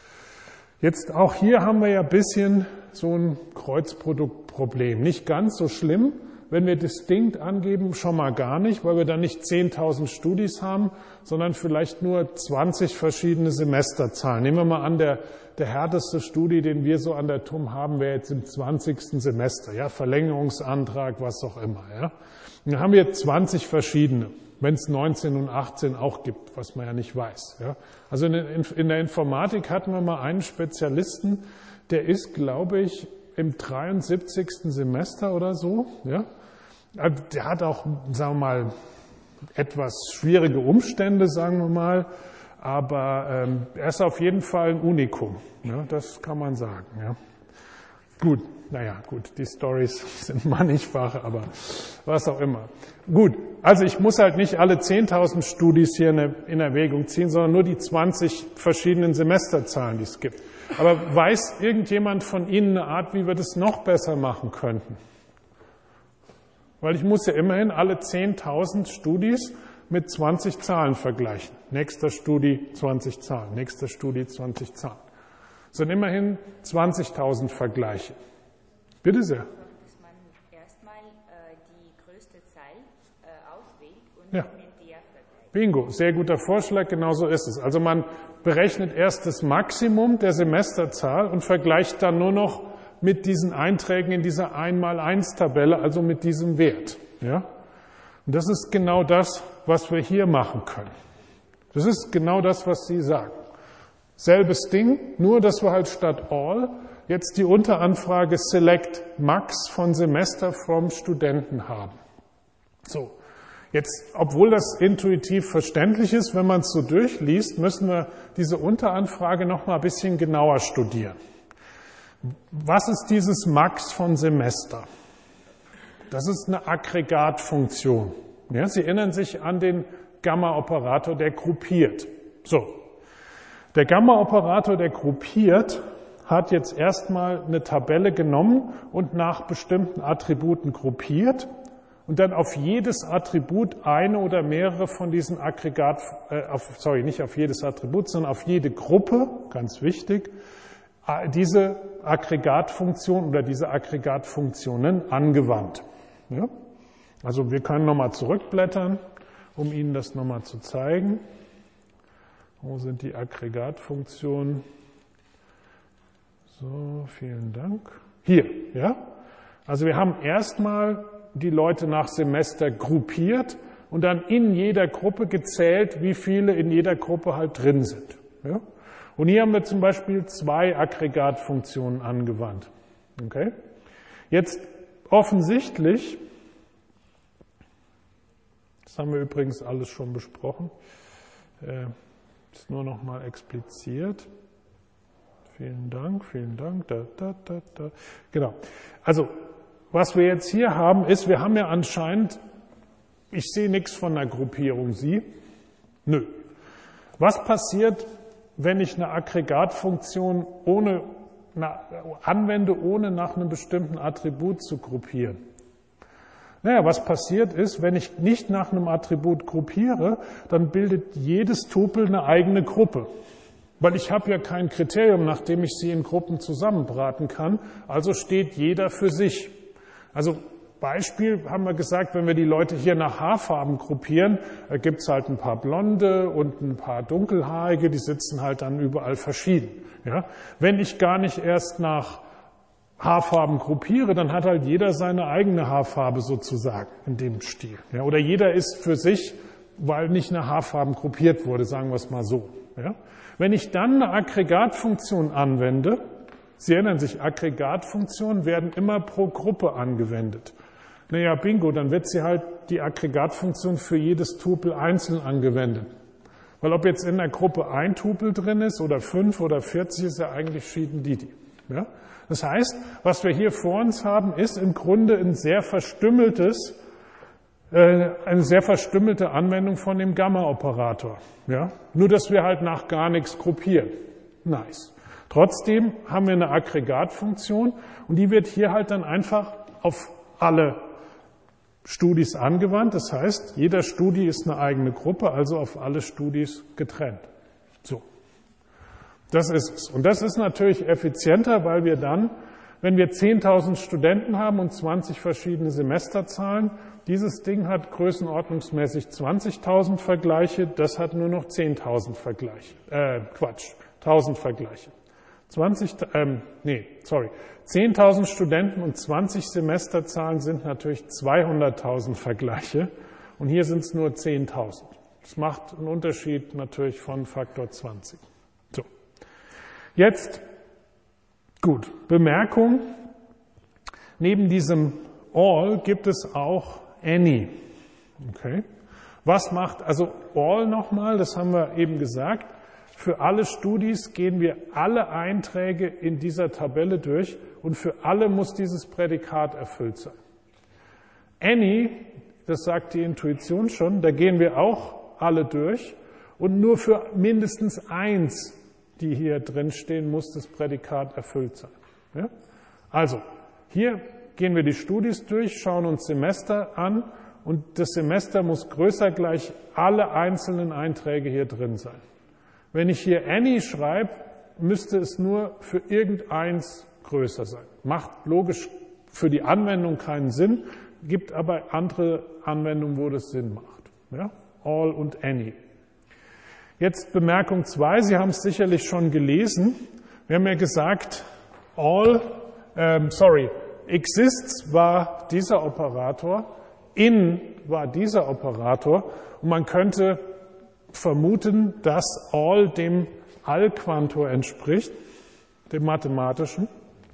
Jetzt auch hier haben wir ja ein bisschen so ein Kreuzproduktproblem. Nicht ganz so schlimm. Wenn wir distinkt angeben, schon mal gar nicht, weil wir dann nicht zehntausend Studis haben, sondern vielleicht nur zwanzig verschiedene Semesterzahlen. Nehmen wir mal an, der, der härteste Studi, den wir so an der T U M haben, wäre jetzt im zwanzigsten Semester, ja, Verlängerungsantrag, was auch immer, ja. Dann haben wir zwanzig verschiedene, wenn es neunzehn und achtzehn auch gibt, was man ja nicht weiß, ja. Also in, in der Informatik hatten wir mal einen Spezialisten, der ist, glaube ich, im dreiundsiebzigsten Semester oder so, ja. Der hat auch, sagen wir mal, etwas schwierige Umstände, sagen wir mal, aber ähm, er ist auf jeden Fall ein Unikum, ja, das kann man sagen. Ja. Gut, naja, gut, die Storys sind mannigfach, aber was auch immer. Gut, also ich muss halt nicht alle zehntausend Studis hier in Erwägung ziehen, sondern nur die zwanzig verschiedenen Semesterzahlen, die es gibt. Aber weiß irgendjemand von Ihnen eine Art, wie wir das noch besser machen könnten? Weil ich muss ja immerhin alle zehntausend Studis mit zwanzig Zahlen vergleichen. Nächster Studi zwanzig Zahlen, nächster Studi zwanzig Zahlen. Das sind immerhin zwanzigtausend Vergleiche. Bitte sehr. Dass man erstmal äh, die größte Zahl äh, auswählt und ja. mit der vergleicht. Bingo, sehr guter Vorschlag, genau so ist es. Also man berechnet erst das Maximum der Semesterzahl und vergleicht dann nur noch mit diesen Einträgen in dieser eins mal eins Tabelle, also mit diesem Wert. Ja? Und das ist genau das, was wir hier machen können. Das ist genau das, was Sie sagen. Selbes Ding, nur dass wir halt statt All jetzt die Unteranfrage Select Max von Semester from Studenten haben. So. Jetzt, obwohl das intuitiv verständlich ist, wenn man es so durchliest, müssen wir diese Unteranfrage noch mal ein bisschen genauer studieren. Was ist dieses Max von Semester? Das ist eine Aggregatfunktion. Ja, Sie erinnern sich an den Gamma-Operator, der gruppiert. So. Der Gamma-Operator, der gruppiert, hat jetzt erstmal eine Tabelle genommen und nach bestimmten Attributen gruppiert und dann auf jedes Attribut eine oder mehrere von diesen Aggregat, äh, auf, sorry, nicht auf jedes Attribut, sondern auf jede Gruppe, ganz wichtig, diese Aggregatfunktion oder diese Aggregatfunktionen angewandt. Ja? Also wir können nochmal zurückblättern, um Ihnen das nochmal zu zeigen. Wo sind die Aggregatfunktionen? So, vielen Dank. Hier, ja. Also wir haben erstmal die Leute nach Semester gruppiert und dann in jeder Gruppe gezählt, wie viele in jeder Gruppe halt drin sind. Ja? Und hier haben wir zum Beispiel zwei Aggregatfunktionen angewandt. Okay? Jetzt offensichtlich, das haben wir übrigens alles schon besprochen, äh, ist nur noch mal expliziert. Vielen Dank, vielen Dank. Da, da, da, da. Genau. Also, was wir jetzt hier haben, ist, wir haben ja anscheinend, ich sehe nichts von einer Gruppierung, Sie? Nö. Was passiert, wenn ich eine Aggregatfunktion ohne, na, anwende, ohne nach einem bestimmten Attribut zu gruppieren? Naja, was passiert ist, wenn ich nicht nach einem Attribut gruppiere, dann bildet jedes Tupel eine eigene Gruppe. Weil ich habe ja kein Kriterium, nach dem ich sie in Gruppen zusammenbraten kann, also steht jeder für sich. Also Beispiel haben wir gesagt, wenn wir die Leute hier nach Haarfarben gruppieren, da gibt's halt ein paar Blonde und ein paar Dunkelhaarige, die sitzen halt dann überall verschieden. Ja? Wenn ich gar nicht erst nach Haarfarben gruppiere, dann hat halt jeder seine eigene Haarfarbe sozusagen in dem Stil. Ja? Oder jeder ist für sich, weil nicht nach Haarfarben gruppiert wurde, sagen wir es mal so. Ja? Wenn ich dann eine Aggregatfunktion anwende, Sie erinnern sich, Aggregatfunktionen werden immer pro Gruppe angewendet. Naja, bingo, dann wird sie halt die Aggregatfunktion für jedes Tupel einzeln angewendet. Weil ob jetzt in der Gruppe ein Tupel drin ist oder fünf oder vierzig, ist ja eigentlich schieden die. Ja? Das heißt, was wir hier vor uns haben, ist im Grunde ein sehr verstümmeltes, äh, eine sehr verstümmelte Anwendung von dem Gamma-Operator. Ja? Nur, dass wir halt nach gar nichts gruppieren. Nice. Trotzdem haben wir eine Aggregatfunktion und die wird hier halt dann einfach auf alle Studis angewandt. Das heißt, jeder Studi ist eine eigene Gruppe, also auf alle Studis getrennt. So. Das ist es. Und das ist natürlich effizienter, weil wir dann, wenn wir zehntausend Studenten haben und zwanzig verschiedene Semesterzahlen, dieses Ding hat größenordnungsmäßig zwanzigtausend Vergleiche, das hat nur noch zehntausend Vergleiche. Äh, Quatsch, tausend Vergleiche. zwanzig, ähm, nee, sorry. zehntausend Studenten und zwanzig Semesterzahlen sind natürlich zweihunderttausend Vergleiche und hier sind es nur zehntausend. Das macht einen Unterschied natürlich von Faktor zwanzig. So. Jetzt, gut, Bemerkung. Neben diesem all gibt es auch any. Okay. Was macht also all nochmal? Das haben wir eben gesagt. Für alle Studis gehen wir alle Einträge in dieser Tabelle durch und für alle muss dieses Prädikat erfüllt sein. Any, das sagt die Intuition schon, da gehen wir auch alle durch und nur für mindestens eins, die hier drin stehen, muss das Prädikat erfüllt sein. Ja? Also, hier gehen wir die Studis durch, schauen uns Semester an und das Semester muss größer gleich alle einzelnen Einträge hier drin sein. Wenn ich hier any schreibe, müsste es nur für irgendeins größer sein. Macht logisch für die Anwendung keinen Sinn, gibt aber andere Anwendungen, wo das Sinn macht. Ja? All und any. Jetzt Bemerkung zwei, Sie haben es sicherlich schon gelesen. Wir haben ja gesagt, all, ähm, sorry, exists war dieser Operator, in war dieser Operator und man könnte vermuten, dass all dem Allquantor entspricht, dem mathematischen.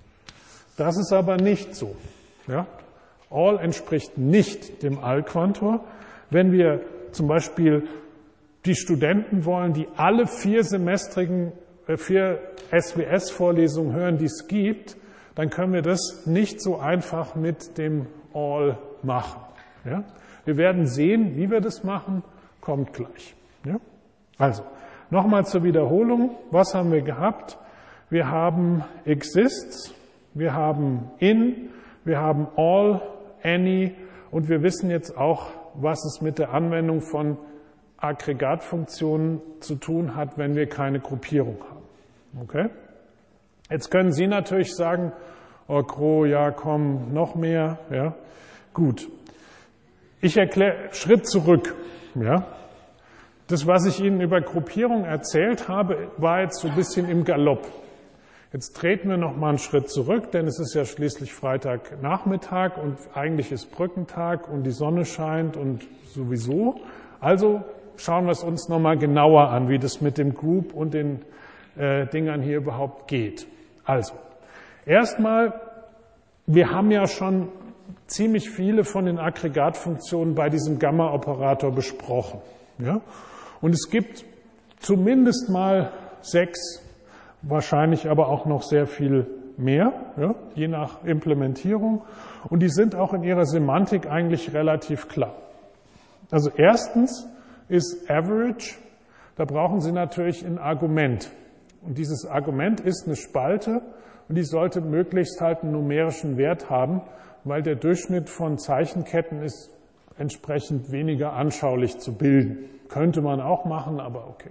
Das ist aber nicht so. Ja? All entspricht nicht dem Allquantor. Wenn wir zum Beispiel die Studenten wollen, die alle vier semestrigen, äh, vier S W S-Vorlesungen hören, die es gibt, dann können wir das nicht so einfach mit dem All machen. Ja? Wir werden sehen, wie wir das machen, kommt gleich. Ja? Also, nochmal zur Wiederholung. Was haben wir gehabt? Wir haben exists, wir haben in, wir haben all, any und wir wissen jetzt auch, was es mit der Anwendung von Aggregatfunktionen zu tun hat, wenn wir keine Gruppierung haben. Okay? Jetzt können Sie natürlich sagen, oh Gro, ja komm, noch mehr. Ja? Gut. Ich erkläre Schritt zurück. Ja? Das, was ich Ihnen über Gruppierung erzählt habe, war jetzt so ein bisschen im Galopp. Jetzt treten wir noch mal einen Schritt zurück, denn es ist ja schließlich Freitagnachmittag und eigentlich ist Brückentag und die Sonne scheint und sowieso. Also schauen wir es uns noch mal genauer an, wie das mit dem Group und den äh, Dingern hier überhaupt geht. Also, erstmal, wir haben ja schon ziemlich viele von den Aggregatfunktionen bei diesem Gamma-Operator besprochen. Ja? Und es gibt zumindest mal sechs, wahrscheinlich aber auch noch sehr viel mehr, ja? Je nach Implementierung. Und die sind auch in ihrer Semantik eigentlich relativ klar. Also erstens ist Average, da brauchen Sie natürlich ein Argument. Und dieses Argument ist eine Spalte und die sollte möglichst halt einen numerischen Wert haben, weil der Durchschnitt von Zeichenketten ist entsprechend weniger anschaulich zu bilden. Könnte man auch machen, aber okay.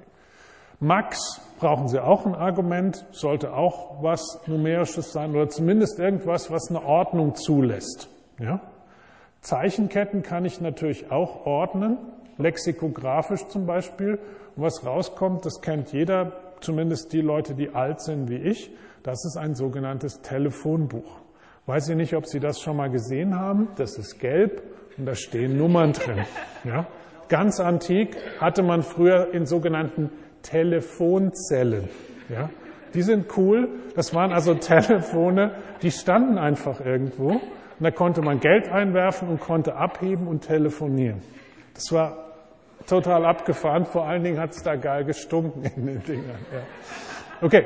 Max brauchen Sie auch ein Argument, sollte auch was Numerisches sein oder zumindest irgendwas, was eine Ordnung zulässt. Ja? Zeichenketten kann ich natürlich auch ordnen, lexikografisch zum Beispiel. Und was rauskommt, das kennt jeder, zumindest die Leute, die alt sind wie ich, das ist ein sogenanntes Telefonbuch. Weiß ich nicht, ob Sie das schon mal gesehen haben. Das ist gelb und da stehen Nummern drin. Ja? Ganz antik hatte man früher in sogenannten Telefonzellen. Ja? Die sind cool. Das waren also Telefone, die standen einfach irgendwo. Und da konnte man Geld einwerfen und konnte abheben und telefonieren. Das war total abgefahren. Vor allen Dingen hat es da geil gestunken in den Dingern. Ja. Okay.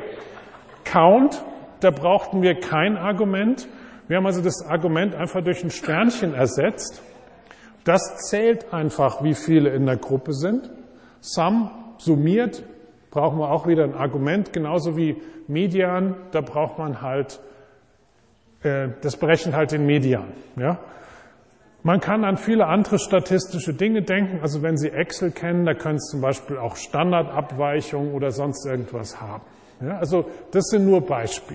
Count, da brauchten wir kein Argument. Wir haben also das Argument einfach durch ein Sternchen ersetzt. Das zählt einfach, wie viele in der Gruppe sind. Sum, summiert, brauchen wir auch wieder ein Argument, genauso wie Median, da braucht man halt, äh, das berechnet halt den Median. Ja? Man kann an viele andere statistische Dinge denken, also wenn Sie Excel kennen, da können Sie zum Beispiel auch Standardabweichungen oder sonst irgendwas haben. Ja? Also das sind nur Beispiele.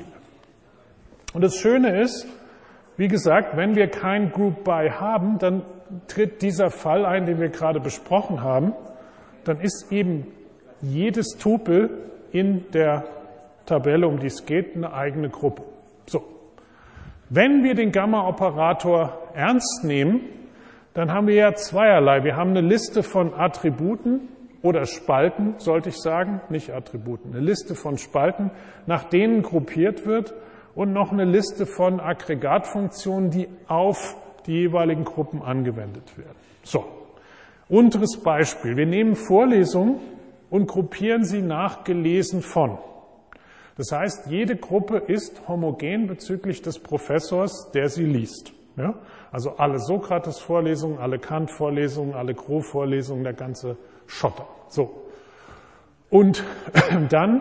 Und das Schöne ist, wie gesagt, wenn wir kein Group By haben, dann tritt dieser Fall ein, den wir gerade besprochen haben, dann ist eben jedes Tupel in der Tabelle, um die es geht, eine eigene Gruppe. So. Wenn wir den Gamma-Operator ernst nehmen, dann haben wir ja zweierlei. Wir haben eine Liste von Attributen oder Spalten, sollte ich sagen, nicht Attributen, eine Liste von Spalten, nach denen gruppiert wird und noch eine Liste von Aggregatfunktionen, die auf die jeweiligen Gruppen angewendet werden. So, unteres Beispiel. Wir nehmen Vorlesungen und gruppieren sie nach gelesen von. Das heißt, jede Gruppe ist homogen bezüglich des Professors, der sie liest. Ja? Also alle Sokrates-Vorlesungen, alle Kant-Vorlesungen, alle Gros-Vorlesungen, der ganze Schotter. So. Und dann,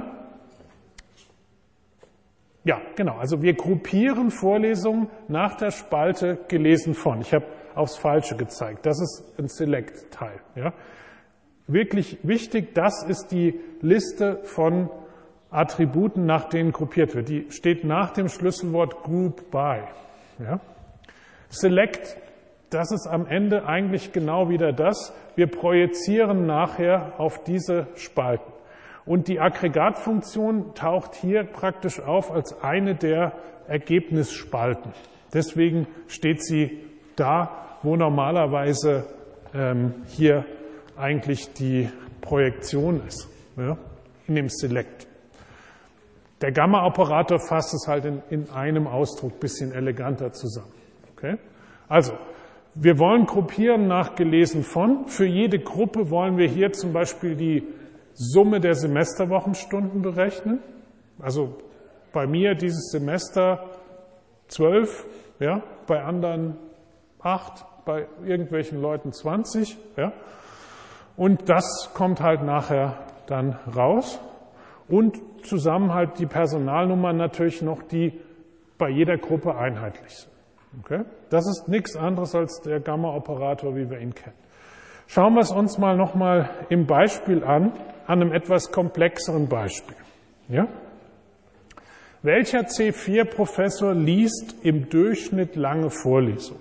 ja, genau, also wir gruppieren Vorlesungen nach der Spalte gelesen von. Ich habe aufs Falsche gezeigt. Das ist ein Select-Teil. Ja? Wirklich wichtig, das ist die Liste von Attributen, nach denen gruppiert wird. Die steht nach dem Schlüsselwort Group By. Ja? Select, das ist am Ende eigentlich genau wieder das. Wir projizieren nachher auf diese Spalten. Und die Aggregatfunktion taucht hier praktisch auf als eine der Ergebnisspalten. Deswegen steht sie da, wo normalerweise ähm, hier eigentlich die Projektion ist, ja, in dem Select. Der Gamma-Operator fasst es halt in, in einem Ausdruck ein bisschen eleganter zusammen. Okay? Also, wir wollen gruppieren nach gelesen von. Für jede Gruppe wollen wir hier zum Beispiel die Summe der Semesterwochenstunden berechnen. Also bei mir dieses Semester zwölf, ja, bei anderen acht, bei irgendwelchen Leuten zwanzig. Ja. Und das kommt halt nachher dann raus. Und zusammen halt die Personalnummern natürlich noch, die bei jeder Gruppe einheitlich sind. Okay? Das ist nichts anderes als der Gamma-Operator, wie wir ihn kennen. Schauen wir es uns mal nochmal im Beispiel an, an einem etwas komplexeren Beispiel. Ja? Welcher C vier Professor liest im Durchschnitt lange Vorlesungen?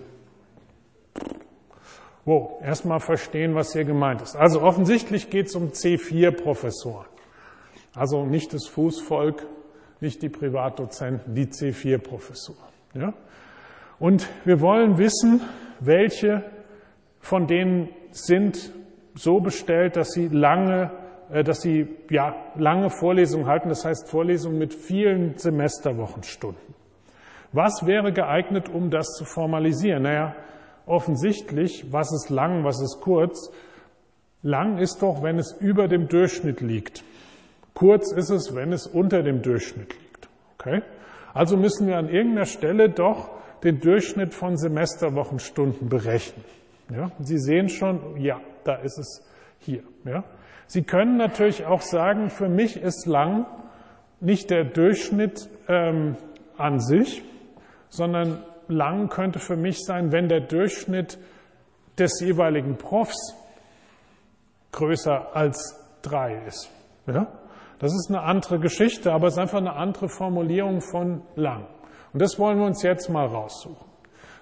Wow, erstmal verstehen, was hier gemeint ist. Also offensichtlich geht es um C vier Professoren. Also nicht das Fußvolk, nicht die Privatdozenten, die C vier Professoren. Ja? Und wir wollen wissen, welche von denen sind so bestellt, dass sie lange, äh, dass sie ja lange Vorlesungen halten. Das heißt Vorlesungen mit vielen Semesterwochenstunden. Was wäre geeignet, um das zu formalisieren? Naja, offensichtlich, was ist lang, was ist kurz? Lang ist doch, wenn es über dem Durchschnitt liegt. Kurz ist es, wenn es unter dem Durchschnitt liegt. Okay? Also müssen wir an irgendeiner Stelle doch den Durchschnitt von Semesterwochenstunden berechnen. Ja? Sie sehen schon, ja, da ist es hier. Ja? Sie können natürlich auch sagen, für mich ist lang nicht der Durchschnitt ähm, an sich, sondern lang könnte für mich sein, wenn der Durchschnitt des jeweiligen Profs größer als drei ist. Ja? Das ist eine andere Geschichte, aber es ist einfach eine andere Formulierung von lang. Und das wollen wir uns jetzt mal raussuchen.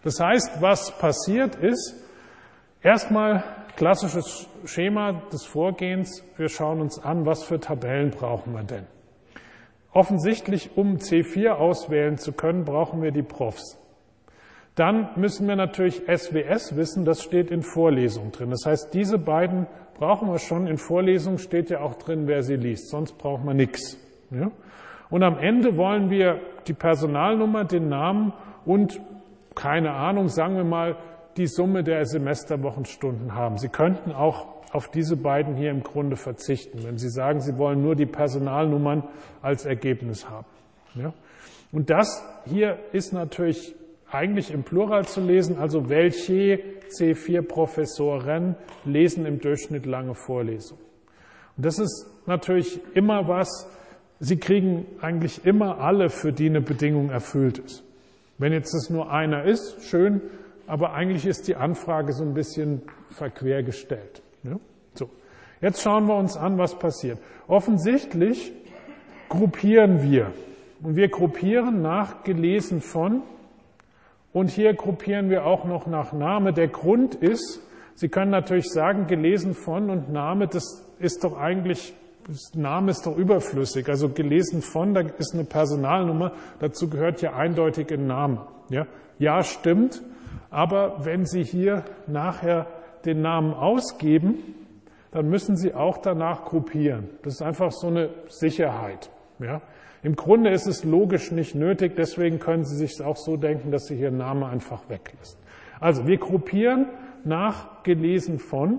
Das heißt, was passiert ist, erstmal klassisches Schema des Vorgehens. Wir schauen uns an, was für Tabellen brauchen wir denn. Offensichtlich, um C vier auswählen zu können, brauchen wir die Profs. Dann müssen wir natürlich S W S wissen, das steht in Vorlesung drin. Das heißt, diese beiden brauchen wir schon. In Vorlesung steht ja auch drin, wer sie liest, sonst brauchen wir nichts. Ja? Und am Ende wollen wir die Personalnummer, den Namen und, keine Ahnung, sagen wir mal, die Summe der Semesterwochenstunden haben. Sie könnten auch auf diese beiden hier im Grunde verzichten, wenn Sie sagen, Sie wollen nur die Personalnummern als Ergebnis haben. Ja? Und das hier ist natürlich eigentlich im Plural zu lesen, also welche C vier Professoren lesen im Durchschnitt lange Vorlesungen. Und das ist natürlich immer was, Sie kriegen eigentlich immer alle, für die eine Bedingung erfüllt ist. Wenn jetzt es nur einer ist, schön, aber eigentlich ist die Anfrage so ein bisschen verquer gestellt. Ja? So. Jetzt schauen wir uns an, was passiert. Offensichtlich gruppieren wir. Und wir gruppieren nach gelesen von. Und hier gruppieren wir auch noch nach Name. Der Grund ist, Sie können natürlich sagen, gelesen von und Name, das ist doch eigentlich, das Name ist doch überflüssig. Also gelesen von, da ist eine Personalnummer, dazu gehört ja eindeutig ein Name. Ja, ja, stimmt. Aber wenn Sie hier nachher den Namen ausgeben, dann müssen Sie auch danach gruppieren. Das ist einfach so eine Sicherheit. Ja. Im Grunde ist es logisch nicht nötig, deswegen können Sie sich auch so denken, dass Sie hier Name einfach weglassen. Also wir gruppieren nach gelesen von.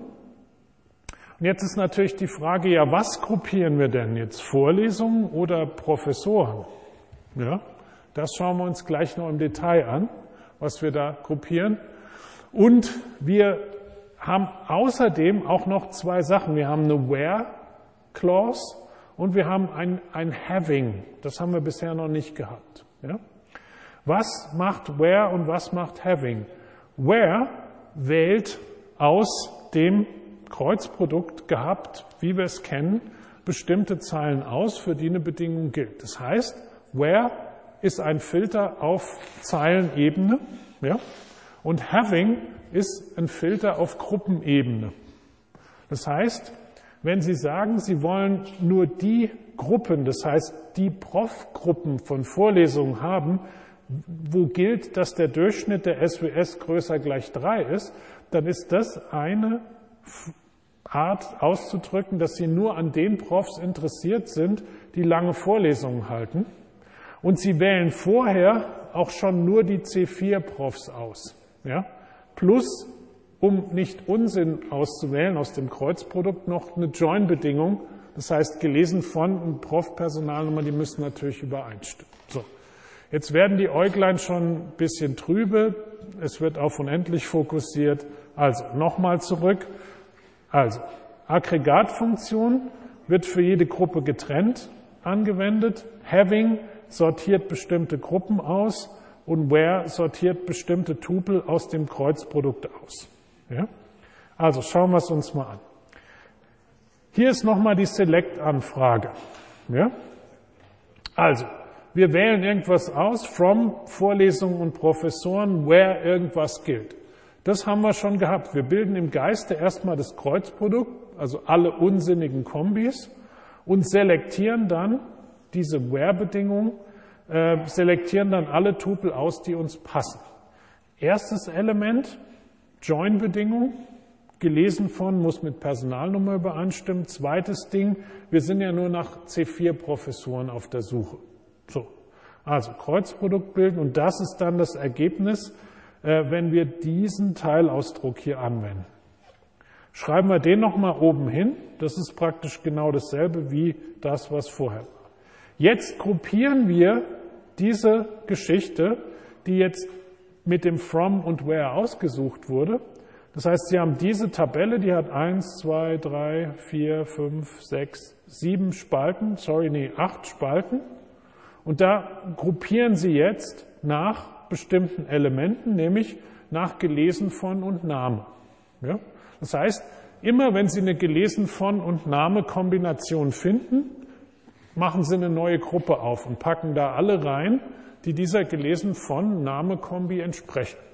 Und jetzt ist natürlich die Frage, ja, was gruppieren wir denn jetzt? Vorlesungen oder Professoren? Ja, das schauen wir uns gleich noch im Detail an, was wir da gruppieren. Und wir haben außerdem auch noch zwei Sachen. Wir haben eine Where-Clause und wir haben ein, ein Having. Das haben wir bisher noch nicht gehabt. Ja? Was macht Where und was macht Having? Where wählt aus dem Kreuzprodukt gehabt, wie wir es kennen, bestimmte Zeilen aus, für die eine Bedingung gilt. Das heißt, Where ist ein Filter auf Zeilenebene, ja? Und Having ist ein Filter auf Gruppenebene. Das heißt, wenn Sie sagen, Sie wollen nur die Gruppen, das heißt die Prof-Gruppen von Vorlesungen haben, wo gilt, dass der Durchschnitt der S W S größer gleich drei ist, dann ist das eine Art auszudrücken, dass Sie nur an den Profs interessiert sind, die lange Vorlesungen halten. Und Sie wählen vorher auch schon nur die C vier Profs aus. Ja? Plus, um nicht Unsinn auszuwählen, aus dem Kreuzprodukt noch eine Join-Bedingung. Das heißt, gelesen von und Prof-Personalnummer, die müssen natürlich übereinstimmen. So. Jetzt werden die Äuglein schon ein bisschen trübe. Es wird auf unendlich fokussiert. Also, nochmal zurück. Also, Aggregatfunktion wird für jede Gruppe getrennt angewendet. Having sortiert bestimmte Gruppen aus und Where sortiert bestimmte Tupel aus dem Kreuzprodukt aus. Ja? Also schauen wir es uns mal an. Hier ist nochmal die Select-Anfrage. Ja? Also, wir wählen irgendwas aus, from Vorlesungen und Professoren, where irgendwas gilt. Das haben wir schon gehabt. Wir bilden im Geiste erstmal das Kreuzprodukt, also alle unsinnigen Kombis, und selektieren dann diese Where-Bedingung, äh, selektieren dann alle Tupel aus, die uns passen. Erstes Element, Join-Bedingung, gelesen von, muss mit Personalnummer übereinstimmen. Zweites Ding, wir sind ja nur nach C vier Professoren auf der Suche. So, also Kreuzprodukt bilden und das ist dann das Ergebnis, äh, wenn wir diesen Teilausdruck hier anwenden. Schreiben wir den nochmal oben hin. Das ist praktisch genau dasselbe wie das, was vorher war. Jetzt gruppieren wir diese Geschichte, die jetzt mit dem From und Where ausgesucht wurde. Das heißt, Sie haben diese Tabelle, die hat eins, zwei, drei, vier, fünf, sechs, sieben Spalten, sorry, nee, acht Spalten. Und da gruppieren Sie jetzt nach bestimmten Elementen, nämlich nach gelesen von und Name. Ja? Das heißt, immer wenn Sie eine gelesen von und Name-Kombination finden, machen Sie eine neue Gruppe auf und packen da alle rein, die dieser gelesen von Name-Kombi entsprechen.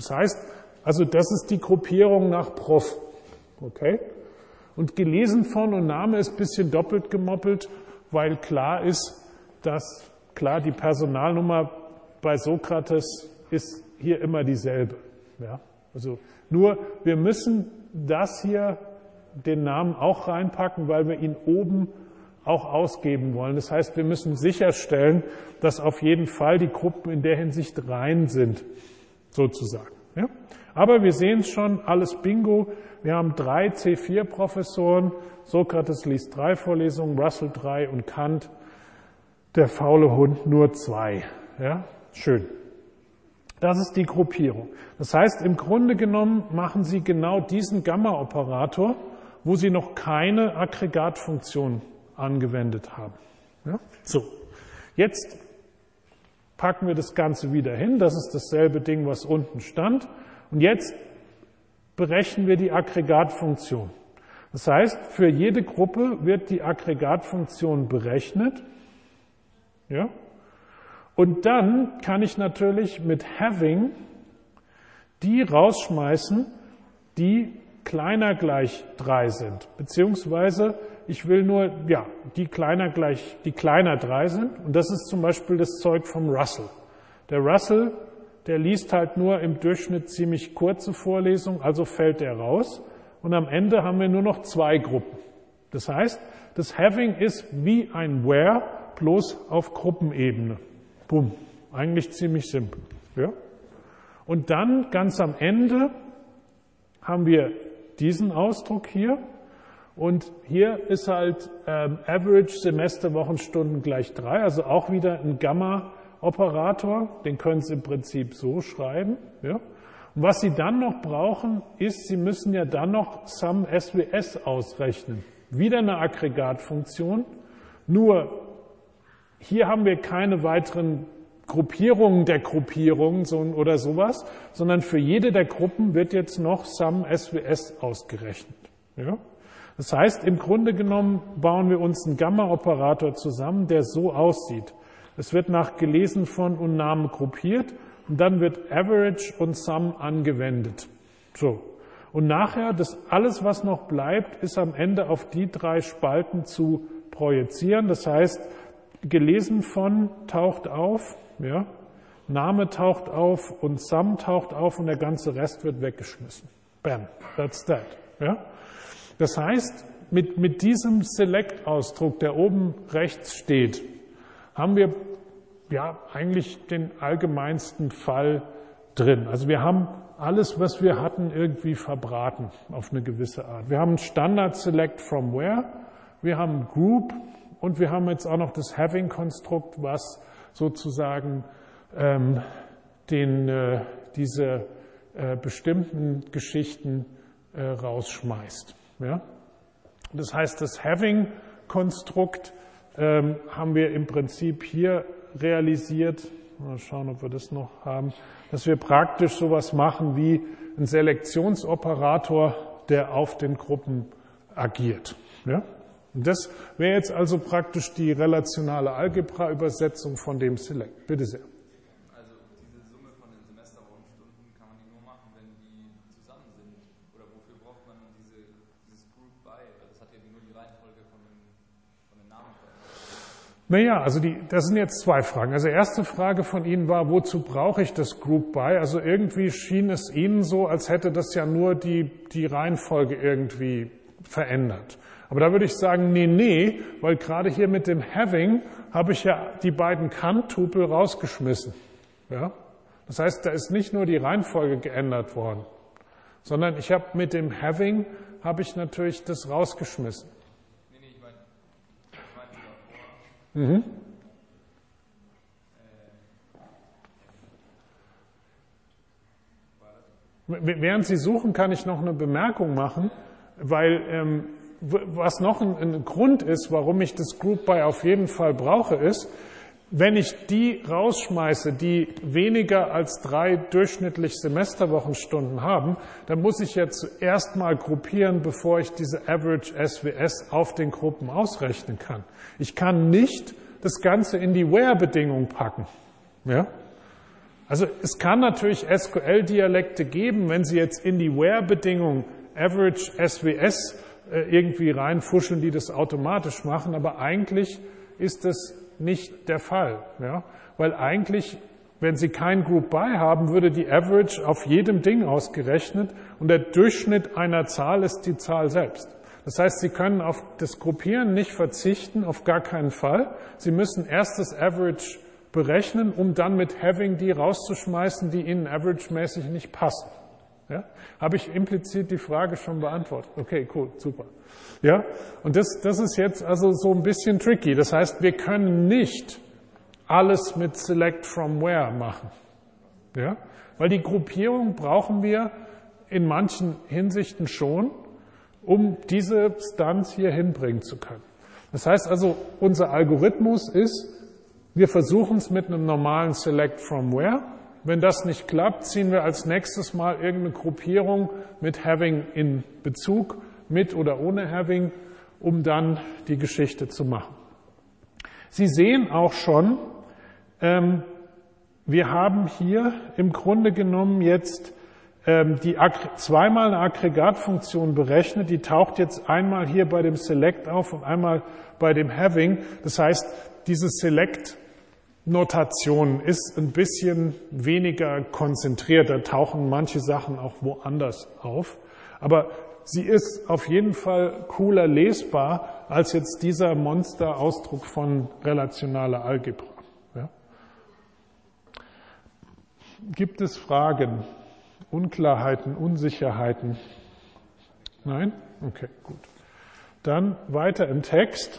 Das heißt, also das ist die Gruppierung nach Prof. Okay? Und gelesen von und Name ist ein bisschen doppelt gemoppelt, weil klar ist, dass klar die Personalnummer bei Sokrates ist hier immer dieselbe. Ja? Also nur, wir müssen das hier, den Namen auch reinpacken, weil wir ihn oben auch ausgeben wollen. Das heißt, wir müssen sicherstellen, dass auf jeden Fall die Gruppen in der Hinsicht rein sind, sozusagen. Ja? Aber wir sehen es schon, alles Bingo. Wir haben drei C vier Professoren. Sokrates liest drei Vorlesungen, Russell drei und Kant, der faule Hund, nur zwei. Ja? Schön. Das ist die Gruppierung. Das heißt, im Grunde genommen machen Sie genau diesen Gamma-Operator, wo Sie noch keine Aggregatfunktion angewendet haben. Ja? So, jetzt packen wir das Ganze wieder hin. Das ist dasselbe Ding, was unten stand. Und jetzt berechnen wir die Aggregatfunktion. Das heißt, für jede Gruppe wird die Aggregatfunktion berechnet. Ja? Und dann kann ich natürlich mit having die rausschmeißen, die kleiner gleich drei sind. Beziehungsweise ich will nur, ja, die kleiner gleich, die kleiner drei sind. Und das ist zum Beispiel das Zeug vom Russell. Der Russell, der liest halt nur im Durchschnitt ziemlich kurze Vorlesungen, also fällt er raus. Und am Ende haben wir nur noch zwei Gruppen. Das heißt, das having ist wie ein where, bloß auf Gruppenebene. Bumm. Eigentlich ziemlich simpel. Ja? Und dann ganz am Ende haben wir diesen Ausdruck hier. Und hier ist halt ähm, Average Semesterwochenstunden gleich drei, also auch wieder ein Gamma-Operator. Den können Sie im Prinzip so schreiben. Ja? Und was Sie dann noch brauchen, ist, Sie müssen ja dann noch Sum S W S ausrechnen. Wieder eine Aggregatfunktion. Nur hier haben wir keine weiteren Gruppierungen der Gruppierungen oder sowas, sondern für jede der Gruppen wird jetzt noch Sum S W S ausgerechnet. Ja? Das heißt, im Grunde genommen bauen wir uns einen Gamma-Operator zusammen, der so aussieht. Es wird nach gelesen von und Namen gruppiert und dann wird Average und Sum angewendet. So. Und nachher, das alles, was noch bleibt, ist am Ende auf die drei Spalten zu projizieren. Das heißt, gelesen von taucht auf, ja, Name taucht auf und Sum taucht auf und der ganze Rest wird weggeschmissen. Bam, that's that. Ja. Das heißt, mit, mit diesem Select-Ausdruck, der oben rechts steht, haben wir ja eigentlich den allgemeinsten Fall drin. Also wir haben alles, was wir hatten, irgendwie verbraten auf eine gewisse Art. Wir haben Standard Select from Where, wir haben Group und wir haben jetzt auch noch das Having-Konstrukt, was sozusagen ähm, den, äh, diese äh, bestimmten Geschichten äh, rausschmeißt. Ja? Das heißt, das Having-Konstrukt ähm, haben wir im Prinzip hier realisiert. Mal schauen, ob wir das noch haben. Dass wir praktisch sowas machen wie ein Selektionsoperator, der auf den Gruppen agiert. Ja? Und das wäre jetzt also praktisch die relationale Algebra-Übersetzung von dem Select. Bitte sehr. Also diese Summe von den Semesterwochenstunden kann man die nur machen, wenn die zusammen sind. Oder wofür braucht man dann diese, dieses Group by? Das hat ja nur die Reihenfolge von den, von den Namen verändert. Naja, also die, das sind jetzt zwei Fragen. Also erste Frage von Ihnen war, wozu brauche ich das Group by? Also irgendwie schien es Ihnen so, als hätte das ja nur die, die Reihenfolge irgendwie verändert. Aber da würde ich sagen, nee, nee, weil gerade hier mit dem Having habe ich ja die beiden Kant-Tupel rausgeschmissen. Ja? Das heißt, da ist nicht nur die Reihenfolge geändert worden, sondern ich habe mit dem Having habe ich natürlich das rausgeschmissen. Nee, nee, ich meine, ich meine davor. Mhm. Während Sie suchen, kann ich noch eine Bemerkung machen, weil ähm, was noch ein, ein Grund ist, warum ich das Group by auf jeden Fall brauche, ist, wenn ich die rausschmeiße, die weniger als drei durchschnittlich Semesterwochenstunden haben, dann muss ich jetzt zuerst mal gruppieren, bevor ich diese Average S W S auf den Gruppen ausrechnen kann. Ich kann nicht das Ganze in die Where-Bedingung packen. Ja? Also es kann natürlich S Q L-Dialekte geben, wenn Sie jetzt in die Where-Bedingung Average S W S äh, irgendwie reinfuscheln, die das automatisch machen, aber eigentlich ist das nicht der Fall, ja? Weil eigentlich, wenn Sie kein Group By haben, würde die Average auf jedem Ding ausgerechnet und der Durchschnitt einer Zahl ist die Zahl selbst. Das heißt, Sie können auf das Gruppieren nicht verzichten, auf gar keinen Fall. Sie müssen erst das Average berechnen, um dann mit Having die rauszuschmeißen, die Ihnen average-mäßig nicht passen. Ja? Habe ich implizit die Frage schon beantwortet? Okay, cool, super. Ja? Und das, das ist jetzt also so ein bisschen tricky. Das heißt, wir können nicht alles mit Select from Where machen. Ja? Weil die Gruppierung brauchen wir in manchen Hinsichten schon, um diese Stunts hier hinbringen zu können. Das heißt also, unser Algorithmus ist, wir versuchen es mit einem normalen Select from Where. Wenn das nicht klappt, ziehen wir als nächstes mal irgendeine Gruppierung mit Having in Bezug, mit oder ohne Having, um dann die Geschichte zu machen. Sie sehen auch schon, ähm, wir haben hier im Grunde genommen jetzt ähm, die zweimal eine Aggregatfunktion berechnet. Die taucht jetzt einmal hier bei dem Select auf und einmal bei dem Having. Das heißt, diese Select-Notation ist ein bisschen weniger konzentriert. Da tauchen manche Sachen auch woanders auf. Aber sie ist auf jeden Fall cooler lesbar als jetzt dieser Monster-Ausdruck von relationaler Algebra. Ja? Gibt es Fragen, Unklarheiten, Unsicherheiten? Nein? Okay, gut. Dann weiter im Text.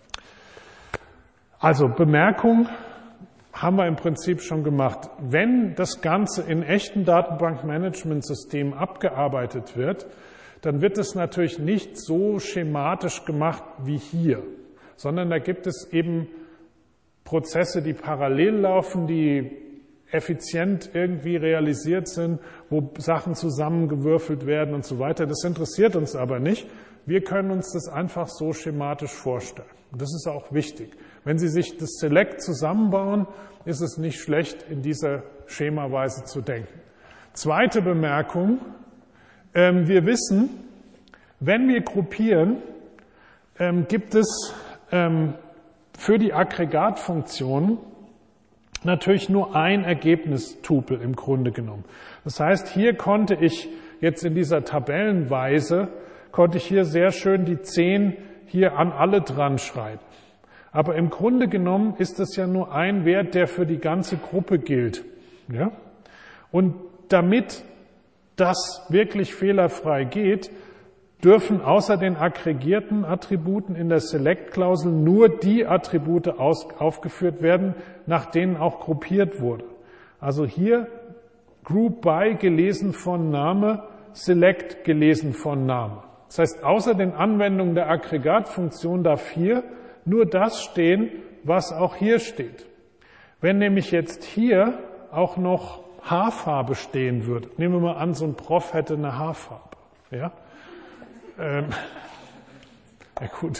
Also Bemerkung haben wir im Prinzip schon gemacht. Wenn das Ganze in echten Datenbankmanagementsystemen abgearbeitet wird, dann wird es natürlich nicht so schematisch gemacht wie hier, sondern da gibt es eben Prozesse, die parallel laufen, die effizient irgendwie realisiert sind, wo Sachen zusammengewürfelt werden und so weiter. Das interessiert uns aber nicht. Wir können uns das einfach so schematisch vorstellen. Und das ist auch wichtig. Wenn Sie sich das Select zusammenbauen, ist es nicht schlecht, in dieser Schemaweise zu denken. Zweite Bemerkung. Ähm, wir wissen, wenn wir gruppieren, ähm, gibt es ähm, für die Aggregatfunktionen natürlich nur ein Ergebnistupel im Grunde genommen. Das heißt, hier konnte ich jetzt in dieser Tabellenweise, konnte ich hier sehr schön die zehn hier an alle dran schreiben. Aber im Grunde genommen ist es ja nur ein Wert, der für die ganze Gruppe gilt. Ja? Und damit das wirklich fehlerfrei geht, dürfen außer den aggregierten Attributen in der Select-Klausel nur die Attribute aus, aufgeführt werden, nach denen auch gruppiert wurde. Also hier Group By gelesen von Name, Select gelesen von Name. Das heißt, außer den Anwendungen der Aggregatfunktion darf hier nur das stehen, was auch hier steht. Wenn nämlich jetzt hier auch noch Haarfarbe stehen würde, nehmen wir mal an, so ein Prof hätte eine Haarfarbe, ja? Ähm, ja gut,